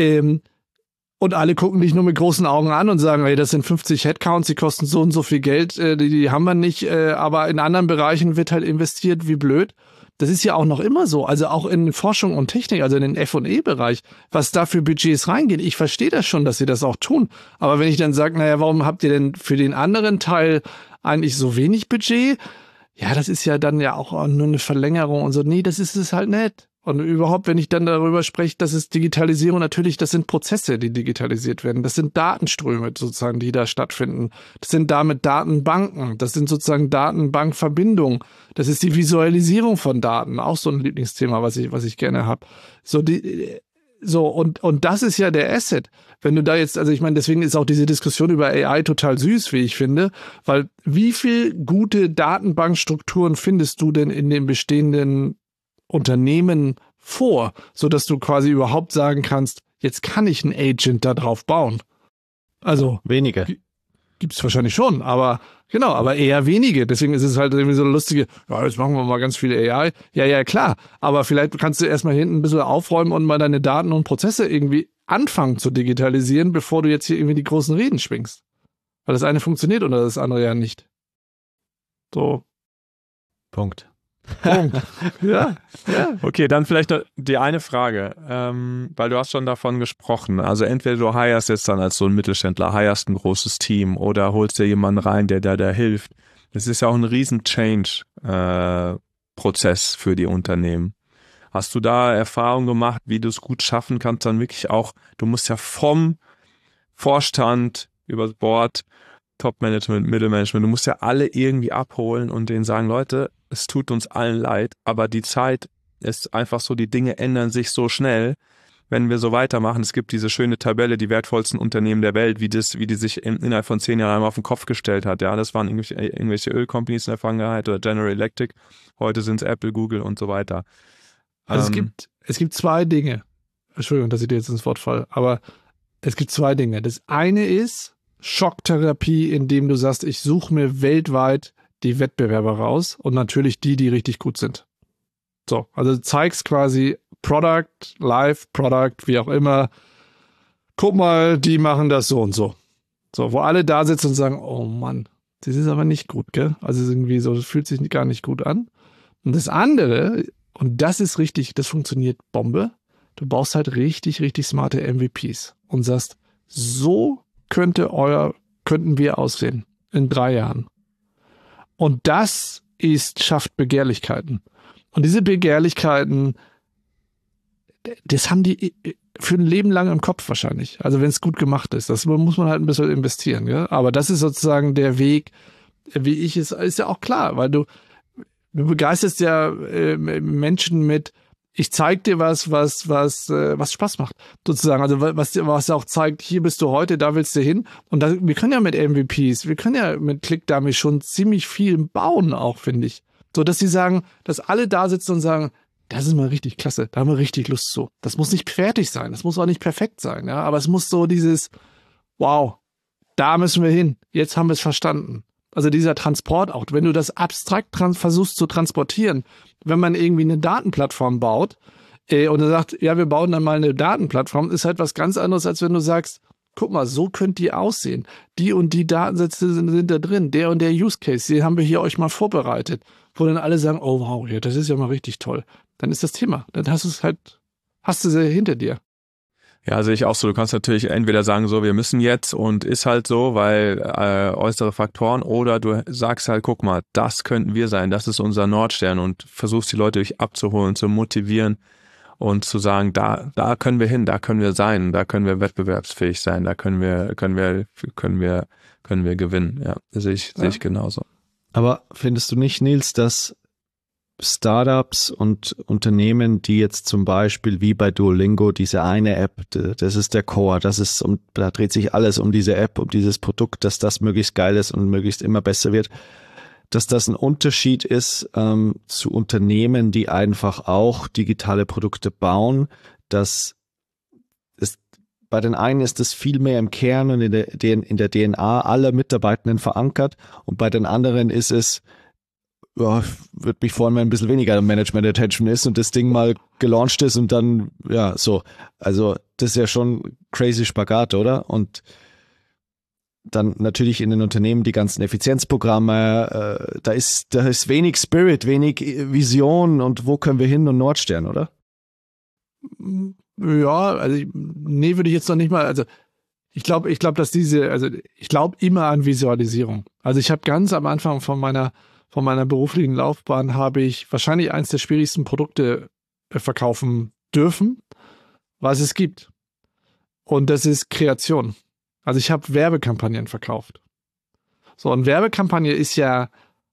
Und alle gucken dich nur mit großen Augen an und sagen, hey, das sind 50 Headcounts, die kosten so und so viel Geld, die haben wir nicht, aber in anderen Bereichen wird halt investiert, wie blöd. Das ist ja auch noch immer so, also auch in Forschung und Technik, also in den F&E-Bereich, was da für Budgets reingehen. Ich verstehe das schon, dass sie das auch tun, aber wenn ich dann sage, naja, warum habt ihr denn für den anderen Teil eigentlich so wenig Budget? Ja, das ist ja dann ja auch nur eine Verlängerung und so. Nee, das ist es halt nicht. Und überhaupt, wenn ich dann darüber spreche, das ist Digitalisierung, natürlich, das sind Prozesse, die digitalisiert werden. Das sind Datenströme sozusagen, die da stattfinden. Das sind damit Datenbanken. Das sind sozusagen Datenbankverbindungen. Das ist die Visualisierung von Daten. Auch so ein Lieblingsthema, was ich gerne habe. Und das ist ja der Asset. Wenn du da jetzt, also ich meine, deswegen ist auch diese Diskussion über AI total süß, wie ich finde, weil wie viel gute Datenbankstrukturen findest du denn in den bestehenden Unternehmen vor, sodass du quasi überhaupt sagen kannst, jetzt kann ich einen Agent da drauf bauen. Also wenige. Gibt's wahrscheinlich schon, aber eher wenige. Deswegen ist es halt irgendwie so eine lustige, ja, jetzt machen wir mal ganz viele AI. Ja, klar. Aber vielleicht kannst du erstmal hinten ein bisschen aufräumen und mal deine Daten und Prozesse irgendwie anfangen zu digitalisieren, bevor du jetzt hier irgendwie die großen Reden schwingst. Weil das eine funktioniert oder das andere ja nicht. So. Punkt. Ja. Okay, dann vielleicht noch die eine Frage, weil du hast schon davon gesprochen. Also entweder du hirest jetzt dann als so ein Mittelständler, hirest ein großes Team oder holst dir jemanden rein, der hilft. Das ist ja auch ein riesen Change-Prozess für die Unternehmen. Hast du da Erfahrung gemacht, wie du es gut schaffen kannst, dann wirklich auch, du musst ja vom Vorstand übers Board, Top-Management, Mittelmanagement, du musst ja alle irgendwie abholen und denen sagen, Leute, es tut uns allen leid, aber die Zeit ist einfach so, die Dinge ändern sich so schnell, wenn wir so weitermachen. Es gibt diese schöne Tabelle, die wertvollsten Unternehmen der Welt, wie die sich innerhalb von 10 Jahren einmal auf den Kopf gestellt hat. Ja, das waren irgendwelche Ölcompanies in der Vergangenheit oder General Electric. Heute sind es Apple, Google und so weiter. Also es gibt 2 Dinge. Entschuldigung, dass ich dir jetzt ins Wort falle, aber es gibt 2 Dinge. Das eine ist Schocktherapie, indem du sagst, ich suche mir weltweit die Wettbewerber raus und natürlich die richtig gut sind. So, also du zeigst quasi Product, Live-Product, wie auch immer. Guck mal, die machen das so und so. So, wo alle da sitzen und sagen, oh Mann, das ist aber nicht gut, gell? Also irgendwie so, das fühlt sich gar nicht gut an. Und das andere, und das ist richtig, das funktioniert Bombe, du baust halt richtig smarte MVPs und sagst, so könnten wir aussehen in 3 Jahren. Und das schafft Begehrlichkeiten. Und diese Begehrlichkeiten, das haben die für ein Leben lang im Kopf wahrscheinlich. Also wenn es gut gemacht ist. Das muss man halt ein bisschen investieren. Gell? Aber das ist sozusagen der Weg, wie ich es, ist ja auch klar, weil du begeisterst ja Menschen mit ich zeig dir was Spaß macht, sozusagen. Also was auch zeigt, hier bist du heute, da willst du hin. Und wir können ja mit MVPs, wir können ja mit ClickDummy schon ziemlich viel bauen auch, finde ich. So, dass sie sagen, dass alle da sitzen und sagen, das ist mal richtig klasse, da haben wir richtig Lust zu. Das muss nicht fertig sein, das muss auch nicht perfekt sein, ja, aber es muss so dieses, wow, da müssen wir hin, jetzt haben wir es verstanden. Also dieser Transport auch, wenn du das abstrakt versuchst zu transportieren, wenn man irgendwie eine Datenplattform baut und er sagt, ja, wir bauen dann mal eine Datenplattform, ist halt was ganz anderes, als wenn du sagst, guck mal, so könnt die aussehen. Die und die Datensätze sind da drin, der und der Use Case, den haben wir hier euch mal vorbereitet, wo dann alle sagen, oh wow, ja, das ist ja mal richtig toll. Dann ist das Thema, dann hast du sie hinter dir. Ja, sehe ich auch so. Du kannst natürlich entweder sagen, so, wir müssen jetzt und ist halt so, weil äußere Faktoren, oder du sagst halt, guck mal, das könnten wir sein, das ist unser Nordstern, und versuchst die Leute dich abzuholen, zu motivieren und zu sagen, da können wir hin, da können wir sein, da können wir wettbewerbsfähig sein, da können wir gewinnen. Ja, sehe ich genauso. Aber findest du nicht, Nils, dass Startups und Unternehmen, die jetzt zum Beispiel wie bei Duolingo diese eine App, das ist der Core, da dreht sich alles um diese App, um dieses Produkt, dass das möglichst geil ist und möglichst immer besser wird, dass das ein Unterschied ist zu Unternehmen, die einfach auch digitale Produkte bauen, dass es bei den einen ist es viel mehr im Kern und in der DNA aller Mitarbeitenden verankert, und bei den anderen ist es, ja, würde mich freuen, wenn ein bisschen weniger Management Attention ist und das Ding mal gelauncht ist und dann, ja, so. Also das ist ja schon crazy Spagat, oder? Und dann natürlich in den Unternehmen die ganzen Effizienzprogramme, da ist wenig Spirit, wenig Vision und wo können wir hin und Nordstern, oder? Ja, also nee, würde ich jetzt noch nicht mal, also ich glaube, ich glaube immer an Visualisierung. Also ich habe ganz am Anfang von meiner beruflichen Laufbahn habe ich wahrscheinlich eins der schwierigsten Produkte verkaufen dürfen, was es gibt. Und das ist Kreation. Also ich habe Werbekampagnen verkauft. So, und Werbekampagne ist ja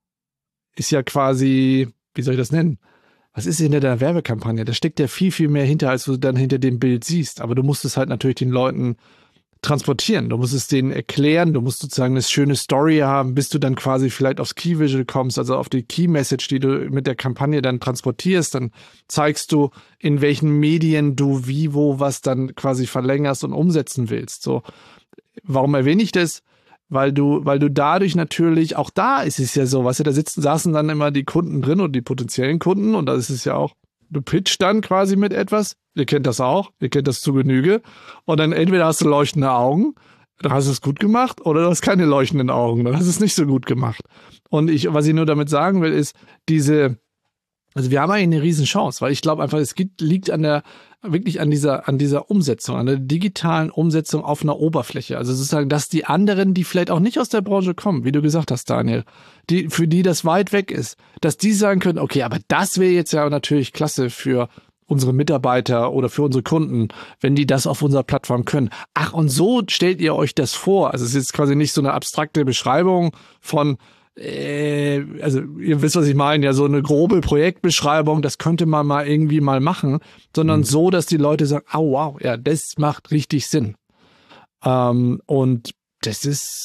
quasi, wie soll ich das nennen? Was ist hinter der Werbekampagne? Da steckt ja viel, viel mehr hinter, als du dann hinter dem Bild siehst. Aber du musst es halt natürlich den Leuten transportieren. Du musst es denen erklären, du musst sozusagen eine schöne Story haben, bis du dann quasi vielleicht aufs Key Visual kommst, also auf die Key Message, die du mit der Kampagne dann transportierst. Dann zeigst du, in welchen Medien du wie, wo, was dann quasi verlängerst und umsetzen willst. So, warum erwähne ich das? Weil du dadurch natürlich, auch da ist es ja so, weißt du, saßen dann immer die Kunden drin und die potenziellen Kunden, und da ist es ja auch, du pitchst dann quasi mit etwas, ihr kennt das auch, ihr kennt das zu Genüge, und dann entweder hast du leuchtende Augen, dann hast du es gut gemacht, oder du hast keine leuchtenden Augen, dann hast du es nicht so gut gemacht. Und was ich nur damit sagen will, ist also wir haben eigentlich eine riesen Chance, weil ich glaube einfach, liegt wirklich an dieser Umsetzung, an der digitalen Umsetzung auf einer Oberfläche. Also sozusagen, dass die anderen, die vielleicht auch nicht aus der Branche kommen, wie du gesagt hast, Daniel, für die das weit weg ist, dass die sagen können, okay, aber das wäre jetzt ja natürlich klasse für unsere Mitarbeiter oder für unsere Kunden, wenn die das auf unserer Plattform können. Ach, und so stellt ihr euch das vor. Also es ist jetzt quasi nicht so eine abstrakte Beschreibung von, also ihr wisst, was ich meine, ja, so eine grobe Projektbeschreibung, das könnte man mal irgendwie mal machen, sondern so, dass die Leute sagen, oh wow, ja, das macht richtig Sinn. Und das ist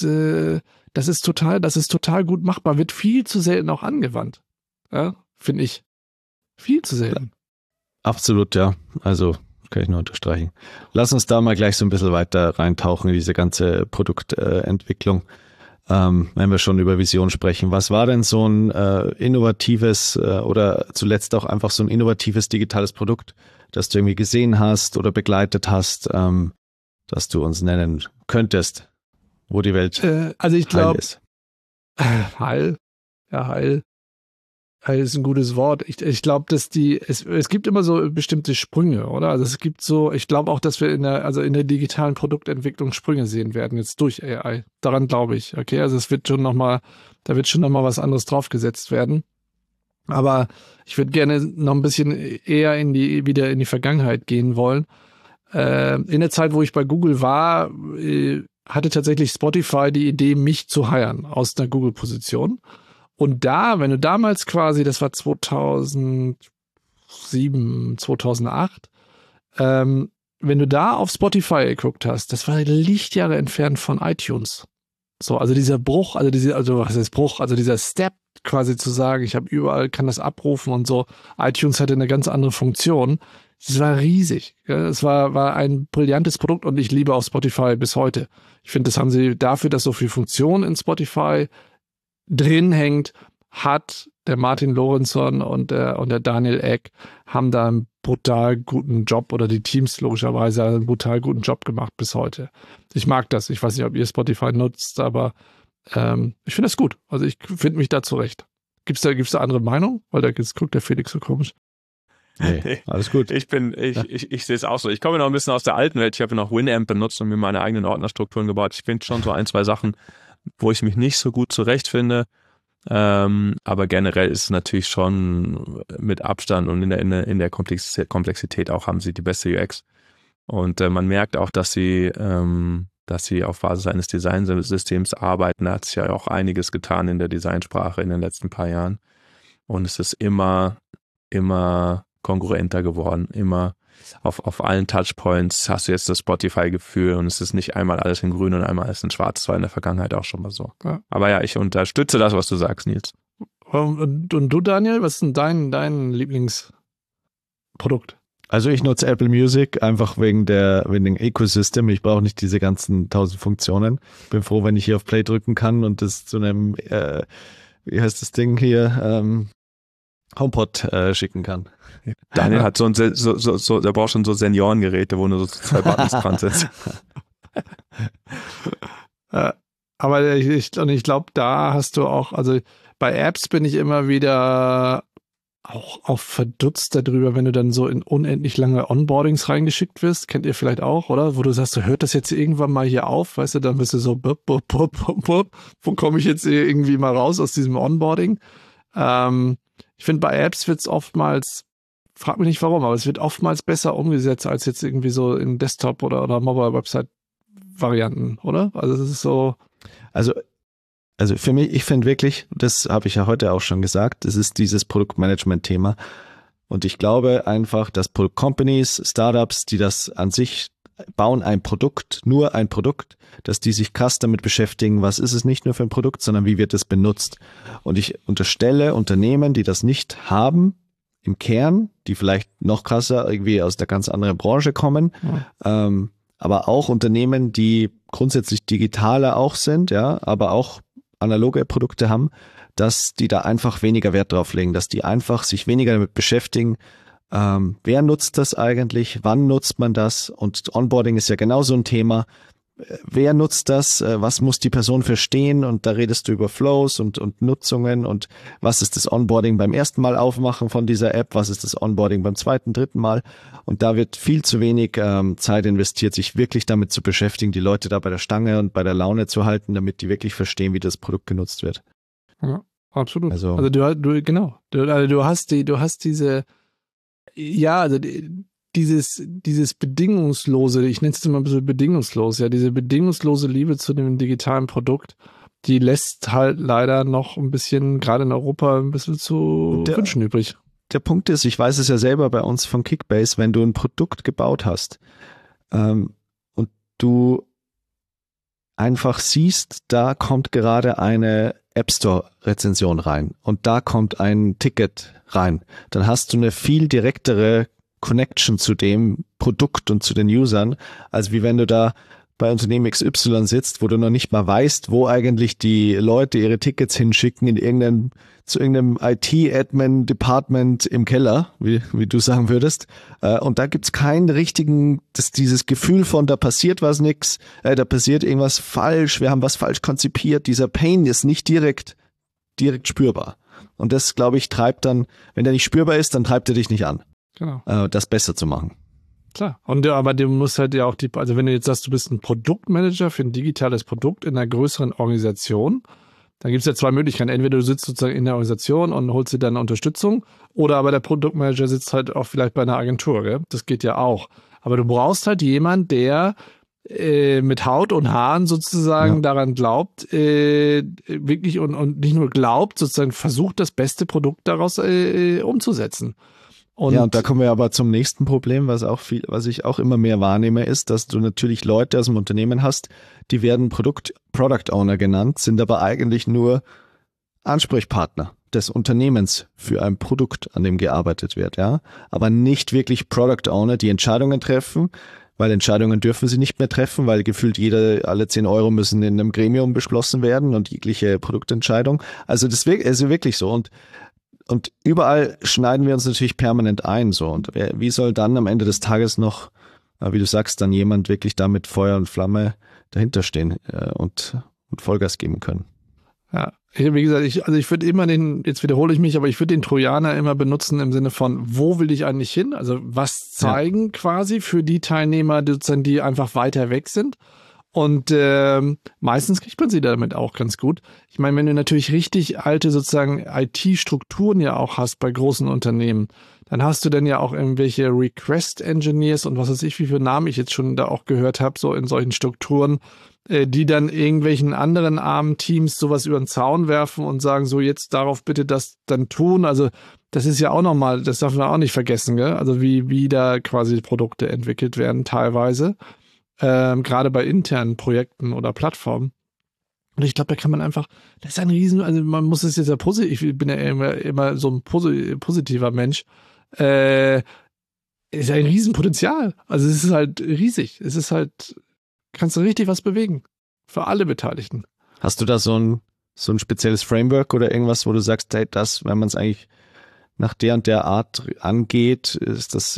total gut machbar, wird viel zu selten auch angewandt. Ja, finde ich. Viel zu selten. Absolut, ja. Also kann ich nur unterstreichen. Lass uns da mal gleich so ein bisschen weiter reintauchen in diese ganze Produktentwicklung. Wenn wir schon über Vision sprechen. Was war denn so ein innovatives oder zuletzt auch einfach so ein innovatives digitales Produkt, das du irgendwie gesehen hast oder begleitet hast, das du uns nennen könntest, wo die Welt also ich glaube, heil ist? Heil. Ja, Heil. Heil ist ein gutes Wort. Ich glaube, dass es gibt immer so bestimmte Sprünge, oder? Also es gibt so, ich glaube auch, dass wir in der digitalen Produktentwicklung Sprünge sehen werden, jetzt durch AI. Daran glaube ich. Okay, also da wird schon noch mal was anderes draufgesetzt werden. Aber ich würde gerne noch ein bisschen eher wieder in die Vergangenheit gehen wollen. In der Zeit, wo ich bei Google war, hatte tatsächlich Spotify die Idee, mich zu hiren aus einer Google-Position. Und wenn du damals quasi, das war 2007 2007, 2008. Wenn du da auf Spotify geguckt hast, das war Lichtjahre entfernt von iTunes. So, also dieser Bruch, was heißt Bruch, also dieser Step quasi zu sagen, ich habe überall, kann das abrufen und so. iTunes hatte eine ganz andere Funktion. Es war riesig. Es war ein brillantes Produkt und ich liebe auch Spotify bis heute. Ich finde, das haben sie dafür, dass so viel Funktion in Spotify drin hängt, hat der Martin Lorentzon und der Daniel Ek haben da einen brutal guten Job oder die Teams logischerweise einen brutal guten Job gemacht bis heute. Ich mag das. Ich weiß nicht, ob ihr Spotify nutzt, aber ich finde das gut. Also ich finde mich da zurecht. Gibt's da andere Meinung? Weil da guckt der Felix so komisch. Nee, alles gut. Ich sehe es auch so. Ich komme noch ein bisschen aus der alten Welt. Ich habe noch Winamp benutzt und mir meine eigenen Ordnerstrukturen gebaut. Ich finde schon so ein, zwei Sachen, wo ich mich nicht so gut zurechtfinde. Aber generell ist es natürlich schon mit Abstand und in der Komplexität auch haben sie die beste UX. Und man merkt auch, dass sie auf Basis eines Designsystems arbeiten. Da hat sich ja auch einiges getan in der Designsprache in den letzten paar Jahren. Und es ist immer kongruenter geworden. Immer auf allen Touchpoints hast du jetzt das Spotify-Gefühl und es ist nicht einmal alles in grün und einmal alles in schwarz. Das war in der Vergangenheit auch schon mal so. Ja. Aber ja, ich unterstütze das, was du sagst, Nils. Und du, Daniel, was ist denn dein Lieblingsprodukt? Also ich nutze Apple Music einfach wegen dem Ecosystem. Ich brauche nicht diese ganzen 1000 Funktionen. Bin froh, wenn ich hier auf Play drücken kann und das zu einem, wie heißt das Ding hier, HomePod schicken kann. Daniel hat der braucht schon so Seniorengeräte, wo nur so 2 Buttons dran sind. Aber ich glaube, da hast du auch, also bei Apps bin ich immer wieder auch verdutzt darüber, wenn du dann so in unendlich lange Onboardings reingeschickt wirst. Kennt ihr vielleicht auch, oder? Wo du sagst, hört das jetzt irgendwann mal hier auf? Weißt du, dann bist du so, wo komme ich jetzt irgendwie mal raus aus diesem Onboarding? Ich finde, bei Apps wird es oftmals, frag mich nicht warum, aber es wird oftmals besser umgesetzt als jetzt irgendwie so in Desktop- oder Mobile-Website-Varianten, oder? Also es ist so. Also für mich, ich finde wirklich, das habe ich ja heute auch schon gesagt, es ist dieses Produktmanagement-Thema. Und ich glaube einfach, dass Companies, Startups, die das an sich bauen, nur ein Produkt, dass die sich krass damit beschäftigen, was ist es nicht nur für ein Produkt, sondern wie wird es benutzt. Und ich unterstelle Unternehmen, die das nicht haben, im Kern, die vielleicht noch krasser irgendwie aus der ganz anderen Branche kommen, aber auch Unternehmen, die grundsätzlich digitaler auch sind, ja, aber auch analoge Produkte haben, dass die da einfach weniger Wert drauf legen, dass die einfach sich weniger damit beschäftigen, wer nutzt das eigentlich, wann nutzt man das, und Onboarding ist ja genauso ein Thema. Wer nutzt das, was muss die Person verstehen, und da redest du über Flows und Nutzungen und was ist das Onboarding beim ersten Mal aufmachen von dieser App, was ist das Onboarding beim zweiten, dritten Mal, und da wird viel zu wenig Zeit investiert, sich wirklich damit zu beschäftigen, die Leute da bei der Stange und bei der Laune zu halten, damit die wirklich verstehen, wie das Produkt genutzt wird. Ja, absolut. Also du hast diese, ja, also dieses bedingungslose, ich nenne es immer ein bisschen bedingungslos, ja, diese bedingungslose Liebe zu dem digitalen Produkt, die lässt halt leider noch ein bisschen, gerade in Europa, ein bisschen zu wünschen übrig. Der Punkt ist, ich weiß es ja selber bei uns von Kickbase, wenn du ein Produkt gebaut hast und du einfach siehst, da kommt gerade eine App Store Rezension rein und da kommt ein Ticket rein, dann hast du eine viel direktere Connection zu dem Produkt und zu den Usern, als wie wenn du da bei Unternehmen XY sitzt, wo du noch nicht mal weißt, wo eigentlich die Leute ihre Tickets hinschicken zu irgendeinem IT-Admin-Department im Keller, wie du sagen würdest. Und da gibt's keinen richtigen, dieses Gefühl von, da passiert was nix, da passiert irgendwas falsch, wir haben was falsch konzipiert. Dieser Pain ist nicht direkt spürbar. Und das, glaube ich, treibt dann, wenn der nicht spürbar ist, dann treibt er dich nicht an. Genau. Das besser zu machen. Klar. Aber du musst halt ja auch also wenn du jetzt sagst, du bist ein Produktmanager für ein digitales Produkt in einer größeren Organisation, dann gibt es ja 2 Möglichkeiten. Entweder du sitzt sozusagen in der Organisation und holst dir dann Unterstützung, oder aber der Produktmanager sitzt halt auch vielleicht bei einer Agentur, gell? Das geht ja auch. Aber du brauchst halt jemanden, der mit Haut und Haaren sozusagen daran glaubt, wirklich und nicht nur glaubt, sozusagen versucht, das beste Produkt daraus umzusetzen. Und da kommen wir aber zum nächsten Problem, was ich auch immer mehr wahrnehme, ist, dass du natürlich Leute aus dem Unternehmen hast, die werden Product Owner genannt, sind aber eigentlich nur Ansprechpartner des Unternehmens für ein Produkt, an dem gearbeitet wird, ja, aber nicht wirklich Product Owner, die Entscheidungen treffen, weil Entscheidungen dürfen sie nicht mehr treffen, weil gefühlt alle 10 Euro müssen in einem Gremium beschlossen werden und jegliche Produktentscheidung. Also das ist wirklich so. Und überall schneiden wir uns natürlich permanent ein. So. Und wie soll dann am Ende des Tages noch, wie du sagst, dann jemand wirklich da mit Feuer und Flamme dahinter stehen und Vollgas geben können? Ja, wie gesagt, ich würde immer jetzt wiederhole ich mich, aber ich würde den Trojaner immer benutzen im Sinne von, wo will ich eigentlich hin? Also was zeigen quasi für die Teilnehmer, die einfach weiter weg sind. Und meistens kriegt man sie damit auch ganz gut. Ich meine, wenn du natürlich richtig alte sozusagen IT-Strukturen ja auch hast bei großen Unternehmen, dann hast du dann ja auch irgendwelche Request-Engineers und was weiß ich, wie viele Namen ich jetzt schon da auch gehört habe, so in solchen Strukturen, die dann irgendwelchen anderen armen Teams sowas über den Zaun werfen und sagen, so jetzt darauf bitte das dann tun. Also das ist ja auch nochmal, das darf man auch nicht vergessen, gell? Also wie da quasi Produkte entwickelt werden teilweise. Gerade bei internen Projekten oder Plattformen. Und ich glaube, da kann man einfach, das ist ein also man muss es jetzt ja positiv, ich bin ja immer so ein positiver Mensch, ist ein Riesenpotenzial. Also es ist halt riesig. Es ist halt, kannst du richtig was bewegen. Für alle Beteiligten. Hast du da so ein spezielles Framework oder irgendwas, wo du sagst, hey, wenn man es eigentlich nach der und der Art angeht, ist das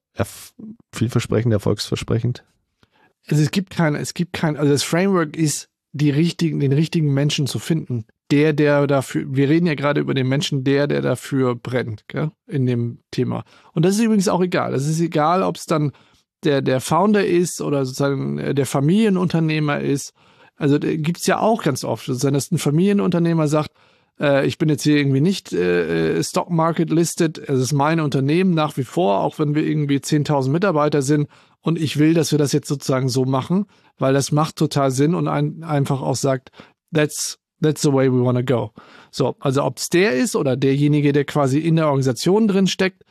vielversprechend, erfolgsversprechend? Also es gibt kein, also das Framework ist, den richtigen Menschen zu finden. Der dafür, wir reden ja gerade über den Menschen, der dafür brennt, gell, in dem Thema. Und das ist übrigens auch egal. Es ist egal, ob es dann der Founder ist oder sozusagen der Familienunternehmer ist. Also gibt es ja auch ganz oft, sozusagen, dass ein Familienunternehmer sagt, ich bin jetzt hier irgendwie nicht Stock Market listed, es ist mein Unternehmen nach wie vor, auch wenn wir irgendwie 10.000 Mitarbeiter sind und ich will, dass wir das jetzt sozusagen so machen, weil das macht total Sinn und einfach auch sagt, that's the way we want to go. So, also ob es der ist oder derjenige, der quasi in der Organisation drin steckt,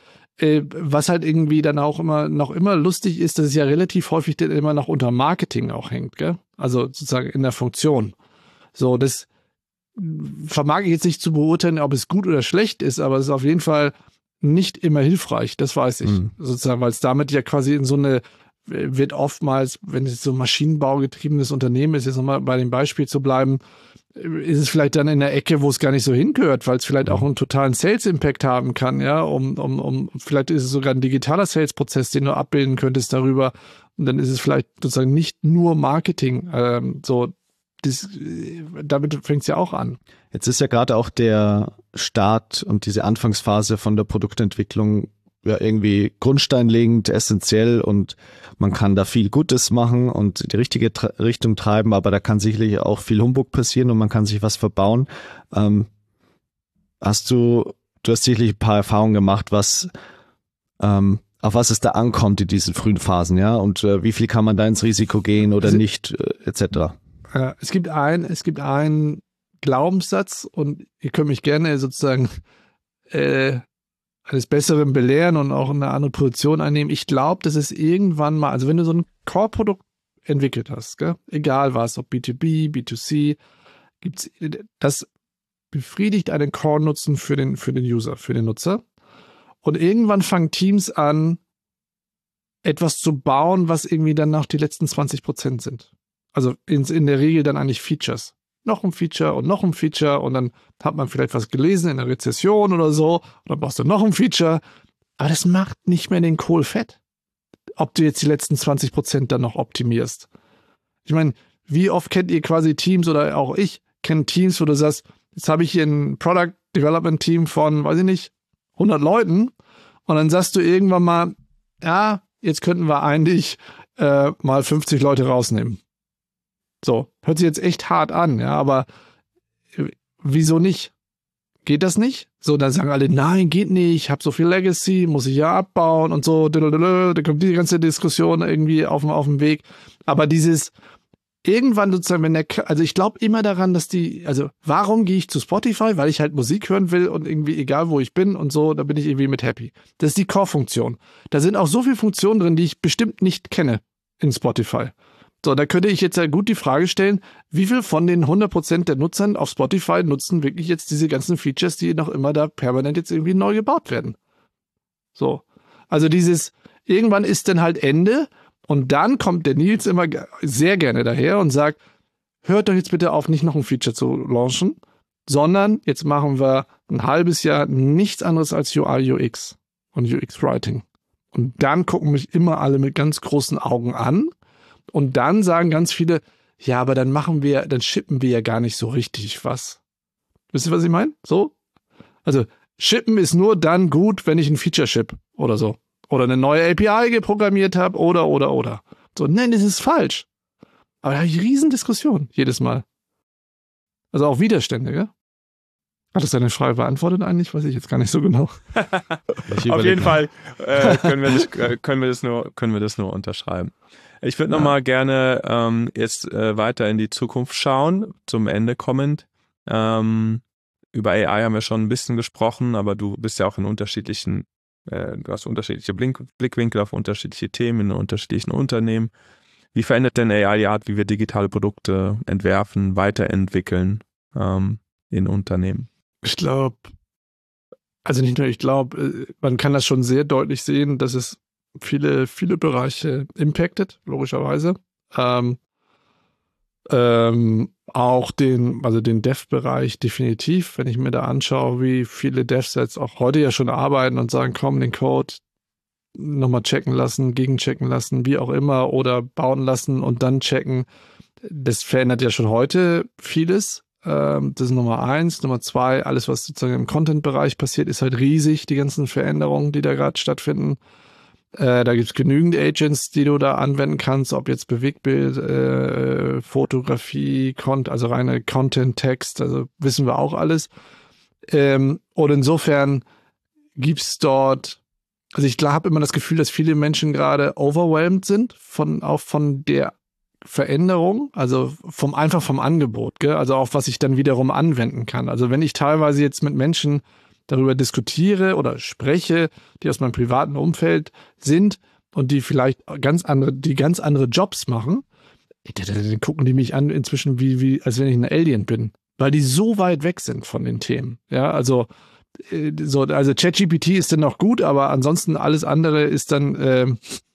was halt irgendwie dann auch noch immer lustig ist, dass es ja relativ häufig dann immer noch unter Marketing auch hängt, gell? Also sozusagen in der Funktion. So, das vermag ich jetzt nicht zu beurteilen, ob es gut oder schlecht ist, aber es ist auf jeden Fall nicht immer hilfreich, das weiß ich. Sozusagen, weil es damit ja quasi in so eine, wird oftmals, wenn es so ein maschinenbaugetriebenes Unternehmen ist, jetzt nochmal bei dem Beispiel zu bleiben, ist es vielleicht dann in der Ecke, wo es gar nicht so hingehört, weil es vielleicht auch einen totalen Sales-Impact haben kann, ja, vielleicht ist es sogar ein digitaler Sales-Prozess, den du abbilden könntest darüber und dann ist es vielleicht sozusagen nicht nur Marketing, damit fängt es ja auch an. Jetzt ist ja gerade auch der Start und diese Anfangsphase von der Produktentwicklung ja irgendwie grundsteinlegend, essentiell und man kann da viel Gutes machen und die richtige Richtung treiben, aber da kann sicherlich auch viel Humbug passieren und man kann sich was verbauen. Du hast sicherlich ein paar Erfahrungen gemacht, auf was es da ankommt in diesen frühen Phasen, ja, und wie viel kann man da ins Risiko gehen oder nicht, etc. Es gibt einen Glaubenssatz und ihr könnt mich gerne sozusagen eines Besseren belehren und auch eine andere Position einnehmen. Ich glaube, dass es irgendwann mal, also wenn du so ein Core-Produkt entwickelt hast, gell? Egal was, ob B2B, B2C, das befriedigt einen Core-Nutzen für den User, für den Nutzer. Und irgendwann fangen Teams an, etwas zu bauen, was irgendwie dann noch die letzten 20% sind. Also in der Regel dann eigentlich Features. Noch ein Feature und dann hat man vielleicht was gelesen in der Rezession oder so und dann brauchst du noch ein Feature. Aber das macht nicht mehr den Kohl fett, ob du jetzt die letzten 20% dann noch optimierst. Ich meine, wie oft kennt ihr quasi Teams oder auch ich kenne Teams, wo du sagst, jetzt habe ich hier ein Product Development Team von, weiß ich nicht, 100 Leuten und dann sagst du irgendwann mal, ja, jetzt könnten wir eigentlich mal 50 Leute rausnehmen. So, hört sich jetzt echt hart an, ja, aber wieso nicht? Geht das nicht? So, dann sagen alle, nein, geht nicht, ich habe so viel Legacy, muss ich ja abbauen und so, da kommt die ganze Diskussion irgendwie auf dem Weg. Aber dieses, irgendwann sozusagen, also ich glaube immer daran, dass warum gehe ich zu Spotify? Weil ich halt Musik hören will und irgendwie egal wo ich bin und so, da bin ich irgendwie mit happy. Das ist die Core-Funktion. Da sind auch so viele Funktionen drin, die ich bestimmt nicht kenne in Spotify. So, da könnte ich jetzt ja gut die Frage stellen, wie viel von den 100% der Nutzern auf Spotify nutzen wirklich jetzt diese ganzen Features, die noch immer da permanent jetzt irgendwie neu gebaut werden? So. Also irgendwann ist dann halt Ende. Und dann kommt der Nils immer sehr gerne daher und sagt, hört doch jetzt bitte auf, nicht noch ein Feature zu launchen, sondern jetzt machen wir ein halbes Jahr nichts anderes als UI, UX und UX-Writing. Und dann gucken mich immer alle mit ganz großen Augen an und dann sagen ganz viele, ja, aber dann shippen wir ja gar nicht so richtig was. Wisst ihr, was ich meine? So? Also, shippen ist nur dann gut, wenn ich ein Feature ship oder so. Oder eine neue API geprogrammiert habe, oder. So, nein, das ist falsch. Aber da habe ich Riesendiskussionen jedes Mal. Also auch Widerstände, gell? Hat das deine Frage beantwortet eigentlich? Weiß ich jetzt gar nicht so genau. Auf jeden Fall können wir das nur unterschreiben. Ich würde nochmal gerne jetzt weiter in die Zukunft schauen, zum Ende kommend. Über AI haben wir schon ein bisschen gesprochen, aber du bist ja auch in du hast unterschiedliche Blickwinkel auf unterschiedliche Themen in unterschiedlichen Unternehmen. Wie verändert denn AI die Art, wie wir digitale Produkte entwerfen, weiterentwickeln in Unternehmen? Ich glaube, man kann das schon sehr deutlich sehen, dass es viele, viele Bereiche impactet, logischerweise. Auch den Dev-Bereich definitiv, wenn ich mir da anschaue, wie viele Devs jetzt auch heute ja schon arbeiten und sagen, komm, den Code nochmal checken lassen, gegenchecken lassen, wie auch immer, oder bauen lassen und dann checken. Das verändert ja schon heute vieles. Das ist Nummer 1. Nummer 2, alles, was sozusagen im Content-Bereich passiert, ist halt riesig, die ganzen Veränderungen, die da gerade stattfinden. Da gibt es genügend Agents, die du da anwenden kannst, ob jetzt Bewegtbild, Fotografie, also reine Content, Text, also wissen wir auch alles. Und insofern gibt's dort, also ich habe immer das Gefühl, dass viele Menschen gerade overwhelmed sind von der Veränderung, also vom Angebot, gell? Also auch was ich dann wiederum anwenden kann. Also wenn ich teilweise jetzt mit Menschen darüber diskutiere oder spreche, die aus meinem privaten Umfeld sind und die vielleicht ganz andere Jobs machen, dann gucken die mich an inzwischen als wenn ich ein Alien bin, weil die so weit weg sind von den Themen. Ja, also ChatGPT ist dann noch gut, aber ansonsten alles andere ist dann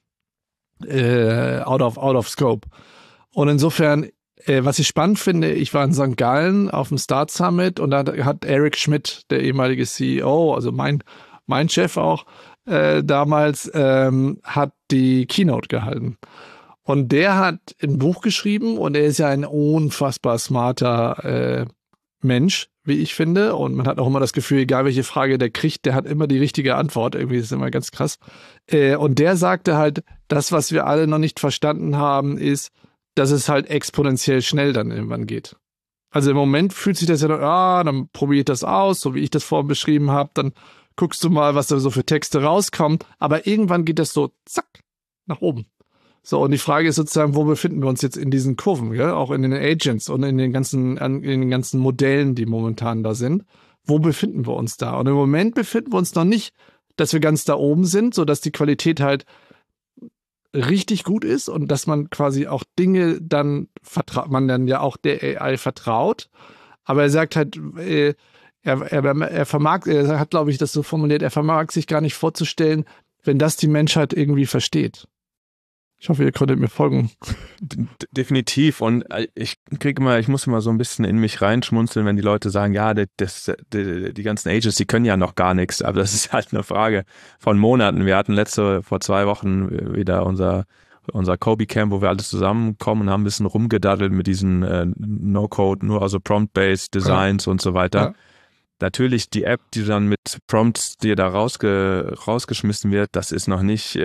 out of scope. Und insofern, was ich spannend finde, ich war in St. Gallen auf dem Start Summit und da hat Eric Schmidt, der ehemalige CEO, also mein Chef auch, damals hat die Keynote gehalten. Und der hat ein Buch geschrieben und er ist ja ein unfassbar smarter Mensch, wie ich finde. Und man hat auch immer das Gefühl, egal welche Frage der kriegt, der hat immer die richtige Antwort. Irgendwie ist das immer ganz krass. Und der sagte halt, das, was wir alle noch nicht verstanden haben, ist, dass es halt exponentiell schnell dann irgendwann geht. Also im Moment fühlt sich das ja dann probiere ich das aus, so wie ich das vorhin beschrieben habe, dann guckst du mal, was da so für Texte rauskommen, aber irgendwann geht das so zack, nach oben. So, und die Frage ist sozusagen, wo befinden wir uns jetzt in diesen Kurven, gell? Auch in den Agents und in den ganzen Modellen, die momentan da sind. Wo befinden wir uns da? Und im Moment befinden wir uns noch nicht, dass wir ganz da oben sind, sodass die Qualität halt richtig gut ist und dass man quasi auch Dinge dann man ja auch der AI vertraut. Aber er sagt halt, er hat, glaube ich, das so formuliert, er vermag sich gar nicht vorzustellen, wenn das die Menschheit irgendwie versteht. Ich hoffe, ihr konntet mir folgen. Definitiv. Und ich muss immer so ein bisschen in mich reinschmunzeln, wenn die Leute sagen, ja, die ganzen Agents, die können ja noch gar nichts. Aber das ist halt eine Frage von Monaten. Wir hatten vor 2 Wochen wieder unser Kobe-Camp, wo wir alle zusammenkommen und haben ein bisschen rumgedaddelt mit diesen No-Code, also Prompt-Based Designs und so weiter. Ja. Natürlich, die App, die dann mit Prompts dir da rausgeschmissen wird, das ist noch nicht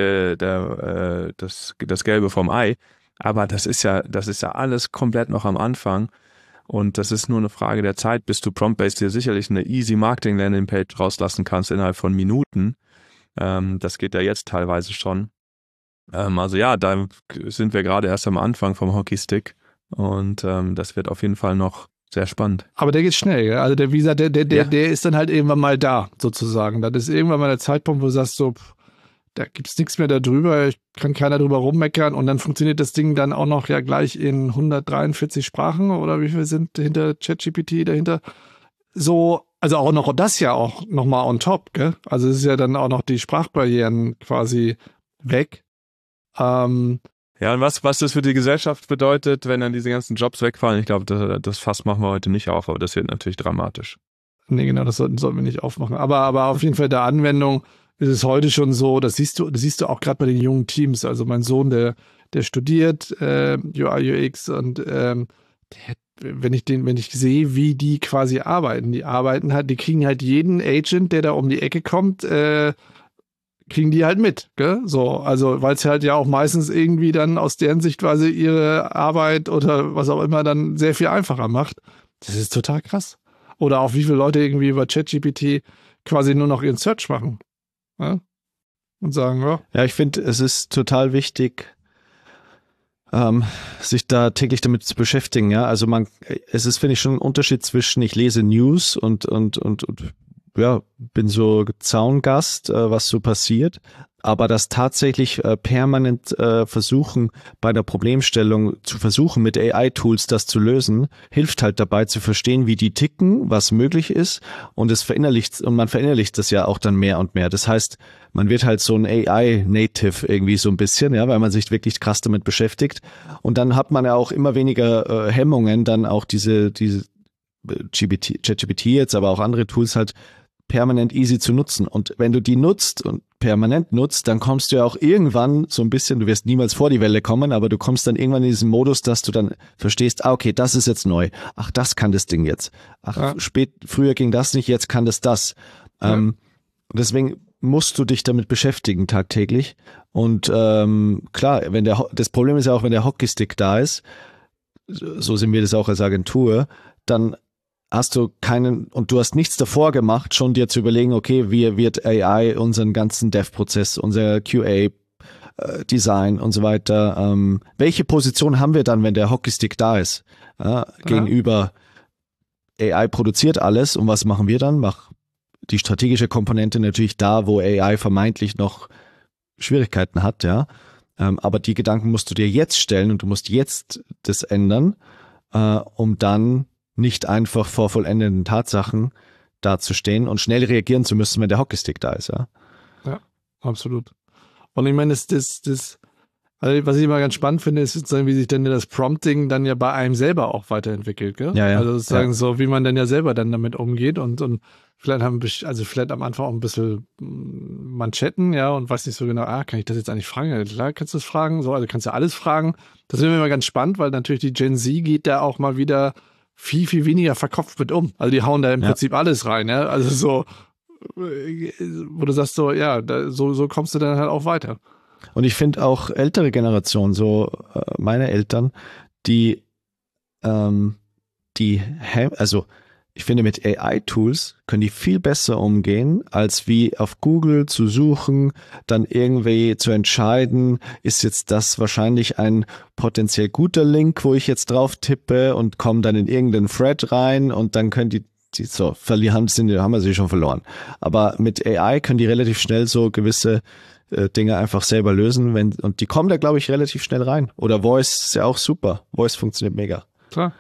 das Gelbe vom Ei, aber das ist ja alles komplett noch am Anfang und das ist nur eine Frage der Zeit, bis du Prompt-Based dir sicherlich eine easy Marketing-Landing-Page rauslassen kannst innerhalb von Minuten. Das geht ja jetzt teilweise schon. Also ja, da sind wir gerade erst am Anfang vom Hockeystick. Und das wird auf jeden Fall noch sehr spannend. Aber der geht schnell, gell? Also der Visa, der ist dann halt irgendwann mal da, sozusagen. Das ist irgendwann mal der Zeitpunkt, wo du sagst, so, da gibt's nichts mehr darüber, kann keiner drüber rummeckern und dann funktioniert das Ding dann auch noch ja gleich in 143 Sprachen oder wie viel sind hinter ChatGPT dahinter? So, also auch noch das ja auch nochmal on top, gell? Also es ist ja dann auch noch die Sprachbarrieren quasi weg. Ja, und was das für die Gesellschaft bedeutet, wenn dann diese ganzen Jobs wegfallen, ich glaube, das Fass machen wir heute nicht auf, aber das wird natürlich dramatisch. Nee, genau, das sollten wir nicht aufmachen. Aber auf jeden Fall der Anwendung ist es heute schon so, das siehst du auch gerade bei den jungen Teams. Also mein Sohn, der studiert UI, UX und wenn ich sehe, wie die quasi arbeiten, die kriegen halt jeden Agent, der da um die Ecke kommt, kriegen die halt mit, gell? So, also weil es halt ja auch meistens irgendwie dann aus deren Sichtweise ihre Arbeit oder was auch immer dann sehr viel einfacher macht. Das ist total krass. Oder auch wie viele Leute irgendwie über ChatGPT quasi nur noch ihren Search machen. Ja? Und sagen, ja. Ja, ich finde, es ist total wichtig, sich da täglich damit zu beschäftigen. Ja, also es ist, finde ich, schon ein Unterschied zwischen ich lese News und ja, bin so Zaungast, was so passiert. Aber das tatsächlich permanent versuchen, bei der Problemstellung zu versuchen, mit AI-Tools das zu lösen, hilft halt dabei zu verstehen, wie die ticken, was möglich ist und man verinnerlicht das ja auch dann mehr und mehr. Das heißt, man wird halt so ein AI-Native irgendwie so ein bisschen, ja, weil man sich wirklich krass damit beschäftigt. Und dann hat man ja auch immer weniger Hemmungen, dann auch diese ChatGPT jetzt, aber auch andere Tools halt permanent easy zu nutzen. Und wenn du die nutzt und permanent nutzt, dann kommst du ja auch irgendwann so ein bisschen, du wirst niemals vor die Welle kommen, aber du kommst dann irgendwann in diesen Modus, dass du dann verstehst, okay, das ist jetzt neu. Ach, das kann das Ding jetzt. Ach, Ja. früher ging das nicht, jetzt kann das. Ja. Deswegen musst du dich damit beschäftigen tagtäglich. Und klar, das Problem ist ja auch, wenn der Hockeystick da ist, so sehen wir das auch als Agentur, dann hast du und du hast nichts davor gemacht, schon dir zu überlegen, okay, wie wird AI unseren ganzen Dev-Prozess, unser QA, Design und so weiter, welche Position haben wir dann, wenn der Hockeystick da ist? Gegenüber AI produziert alles und was machen wir dann? Mach die strategische Komponente natürlich da, wo AI vermeintlich noch Schwierigkeiten hat, ja. Aber die Gedanken musst du dir jetzt stellen und du musst jetzt das ändern, um dann nicht einfach vor vollendeten Tatsachen dazustehen und schnell reagieren zu müssen, wenn der Hockeystick da ist, ja. Ja, absolut. Und ich meine, also was ich immer ganz spannend finde, ist sozusagen, wie sich denn das Prompting dann ja bei einem selber auch weiterentwickelt, gell? Ja. Also sozusagen so, wie man dann ja selber dann damit umgeht und vielleicht am Anfang auch ein bisschen Manschetten, ja, und weiß nicht so genau, kann ich das jetzt eigentlich fragen? Ja, klar, kannst du es fragen, so, also kannst du alles fragen. Das ist immer ganz spannend, weil natürlich die Gen Z geht da auch mal wieder viel, viel weniger verkopft mit um. Also die hauen da im Prinzip alles rein, ja, also so, wo du sagst so, ja, so kommst du dann halt auch weiter. Und ich finde auch ältere Generationen, so meine Eltern, also ich finde mit AI-Tools können die viel besser umgehen, als wie auf Google zu suchen, dann irgendwie zu entscheiden, ist jetzt das wahrscheinlich ein potenziell guter Link, wo ich jetzt drauf tippe und komme dann in irgendeinen Thread rein und dann können die so verlieren, haben wir sie schon verloren. Aber mit AI können die relativ schnell so gewisse Dinge einfach selber lösen, und die kommen da, glaube ich, relativ schnell rein. Oder Voice ist ja auch super. Voice funktioniert mega. Klar.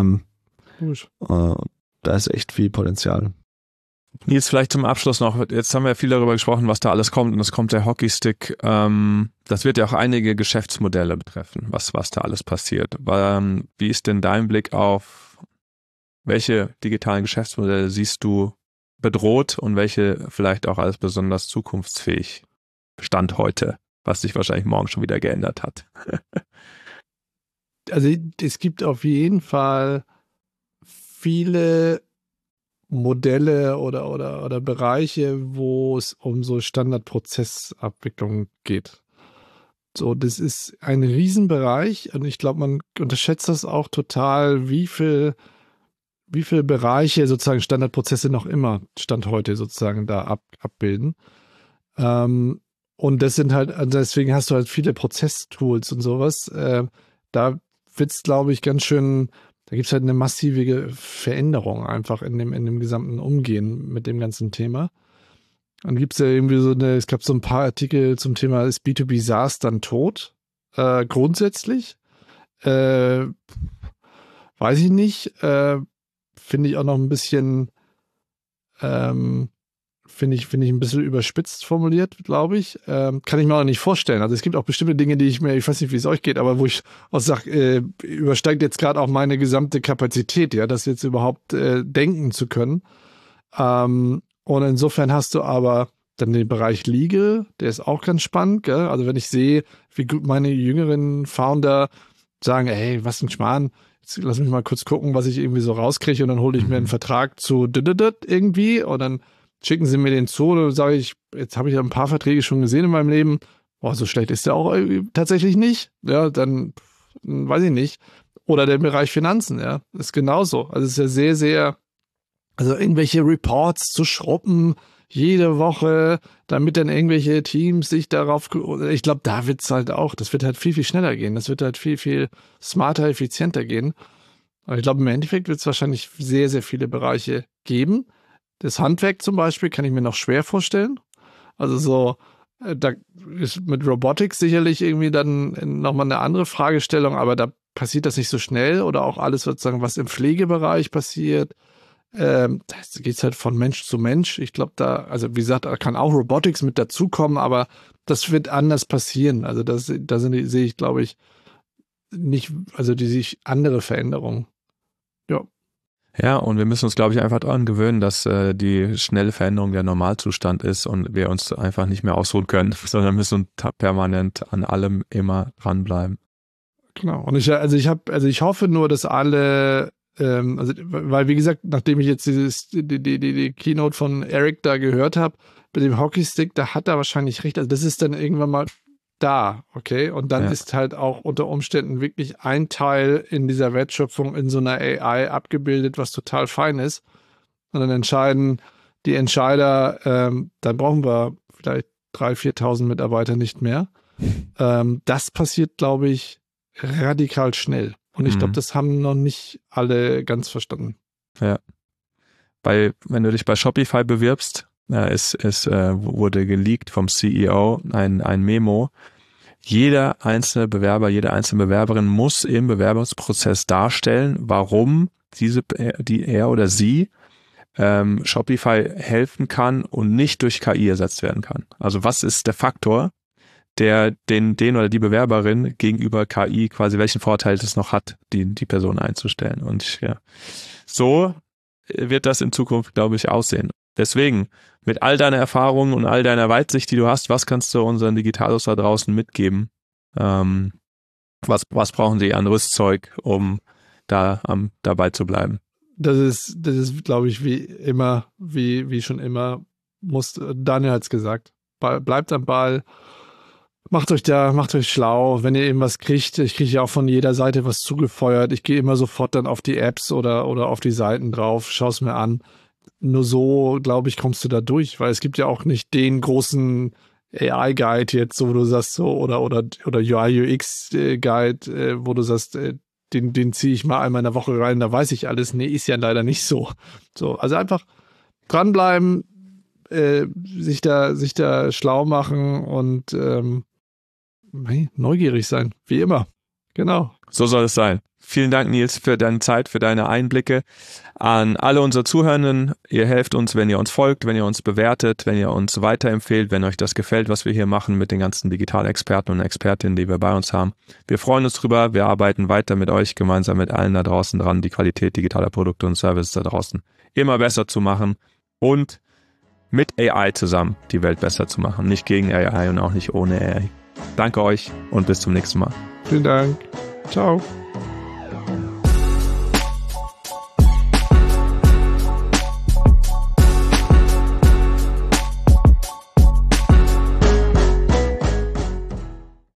Da ist echt viel Potenzial. Jetzt vielleicht zum Abschluss noch, jetzt haben wir viel darüber gesprochen, was da alles kommt und es kommt der Hockeystick. Das wird ja auch einige Geschäftsmodelle betreffen, was da alles passiert. Wie ist denn dein Blick auf, welche digitalen Geschäftsmodelle siehst du bedroht und welche vielleicht auch als besonders zukunftsfähig Stand heute, was sich wahrscheinlich morgen schon wieder geändert hat? Also es gibt auf jeden Fall viele Modelle oder Bereiche, wo es um so Standardprozessabwicklung geht. So, das ist ein Riesenbereich und ich glaube, man unterschätzt das auch total, wie viel Bereiche sozusagen Standardprozesse noch immer Stand heute sozusagen da abbilden. Und das sind halt, deswegen hast du halt viele Prozesstools und sowas. Da wird es, glaube ich, ganz schön, da gibt es halt eine massive Veränderung einfach in dem gesamten Umgehen mit dem ganzen Thema. Dann gibt es ja irgendwie es gab so ein paar Artikel zum Thema, ist B2B SaaS dann tot? Grundsätzlich. Weiß ich nicht. Finde ich auch noch ein bisschen, finde ich ein bisschen überspitzt formuliert, glaube ich. Kann ich mir auch nicht vorstellen. Also es gibt auch bestimmte Dinge, ich weiß nicht, wie es euch geht, aber wo ich auch sage, übersteigt jetzt gerade auch meine gesamte Kapazität, ja, das jetzt überhaupt denken zu können. Und insofern hast du aber dann den Bereich Legal, der ist auch ganz spannend, gell? Also wenn ich sehe, wie gut meine jüngeren Founder sagen, ey, was ein Schmarrn, jetzt lass mich mal kurz gucken, was ich irgendwie so rauskriege und dann hole ich mir einen Vertrag zu irgendwie und dann schicken sie mir den zu und dann sage ich, jetzt habe ich ja ein paar Verträge schon gesehen in meinem Leben, boah, so schlecht ist der auch tatsächlich nicht, ja, dann weiß ich nicht. Oder der Bereich Finanzen, ja, ist genauso. Also es ist ja sehr, sehr, also irgendwelche Reports zu schruppen, jede Woche, damit dann irgendwelche Teams sich darauf, ich glaube, da wird es halt auch, das wird halt viel, viel schneller gehen, das wird halt viel, viel smarter, effizienter gehen. Aber ich glaube, im Endeffekt wird es wahrscheinlich sehr, sehr viele Bereiche geben. Das Handwerk zum Beispiel kann ich mir noch schwer vorstellen. Also so, da ist mit Robotics sicherlich irgendwie dann nochmal eine andere Fragestellung, aber da passiert das nicht so schnell oder auch alles sozusagen, was im Pflegebereich passiert. Da geht es halt von Mensch zu Mensch. Ich glaube, also wie gesagt, da kann auch Robotics mit dazukommen, aber das wird anders passieren. Also sehe ich, glaube ich, nicht, also die sich andere Veränderungen. Ja. Ja, und wir müssen uns, glaube ich, einfach daran gewöhnen, dass die schnelle Veränderung der Normalzustand ist und wir uns einfach nicht mehr ausruhen können, sondern müssen permanent an allem immer dranbleiben. Genau. Und ich hoffe nur, dass alle weil, wie gesagt, nachdem ich jetzt die Keynote von Eric da gehört habe, mit dem Hockeystick, da hat er wahrscheinlich recht. Also das ist dann irgendwann mal da, okay? Und dann ist halt auch unter Umständen wirklich ein Teil in dieser Wertschöpfung in so einer AI abgebildet, was total fein ist. Und dann entscheiden die Entscheider, dann brauchen wir vielleicht 3.000, 4.000 Mitarbeiter nicht mehr. Das passiert, glaube ich, radikal schnell. Und ich glaube, das haben noch nicht alle ganz verstanden. Ja. Wenn du dich bei Shopify bewirbst, wurde geleakt vom CEO ein Memo. Jeder einzelne Bewerber, jede einzelne Bewerberin muss im Bewerbungsprozess darstellen, warum er oder sie Shopify helfen kann und nicht durch KI ersetzt werden kann. Also was ist der Faktor, der den oder die Bewerberin gegenüber KI quasi welchen Vorteil das noch hat, die Person einzustellen. Und ja, so wird das in Zukunft, glaube ich, aussehen. Deswegen, mit all deiner Erfahrungen und all deiner Weitsicht, die du hast, was kannst du unseren Digitalos da draußen mitgeben? Was brauchen sie an Rüstzeug, um dabei zu bleiben? Das ist, glaube ich, wie schon immer, Daniel hat es gesagt, bleibt am Ball. Macht euch schlau, wenn ihr eben was kriegt. Ich kriege ja auch von jeder Seite was zugefeuert. Ich gehe immer sofort dann auf die Apps oder auf die Seiten drauf, schau es mir an. Nur so, glaube ich, kommst du da durch, weil es gibt ja auch nicht den großen AI-Guide jetzt, so wo du sagst, so, oder UI-UX-Guide, wo du sagst, den ziehe ich mal einmal in der Woche rein, da weiß ich alles. Nee, ist ja leider nicht so. So, also einfach dranbleiben, sich da schlau machen und neugierig sein, wie immer. Genau. So soll es sein. Vielen Dank, Nils, für deine Zeit, für deine Einblicke. An alle unsere Zuhörenden, ihr helft uns, wenn ihr uns folgt, wenn ihr uns bewertet, wenn ihr uns weiterempfehlt, wenn euch das gefällt, was wir hier machen mit den ganzen Digitalexperten und Expertinnen, die wir bei uns haben. Wir freuen uns drüber. Wir arbeiten weiter mit euch, gemeinsam mit allen da draußen dran, die Qualität digitaler Produkte und Services da draußen immer besser zu machen und mit AI zusammen die Welt besser zu machen. Nicht gegen AI und auch nicht ohne AI. Danke euch und bis zum nächsten Mal. Vielen Dank. Ciao.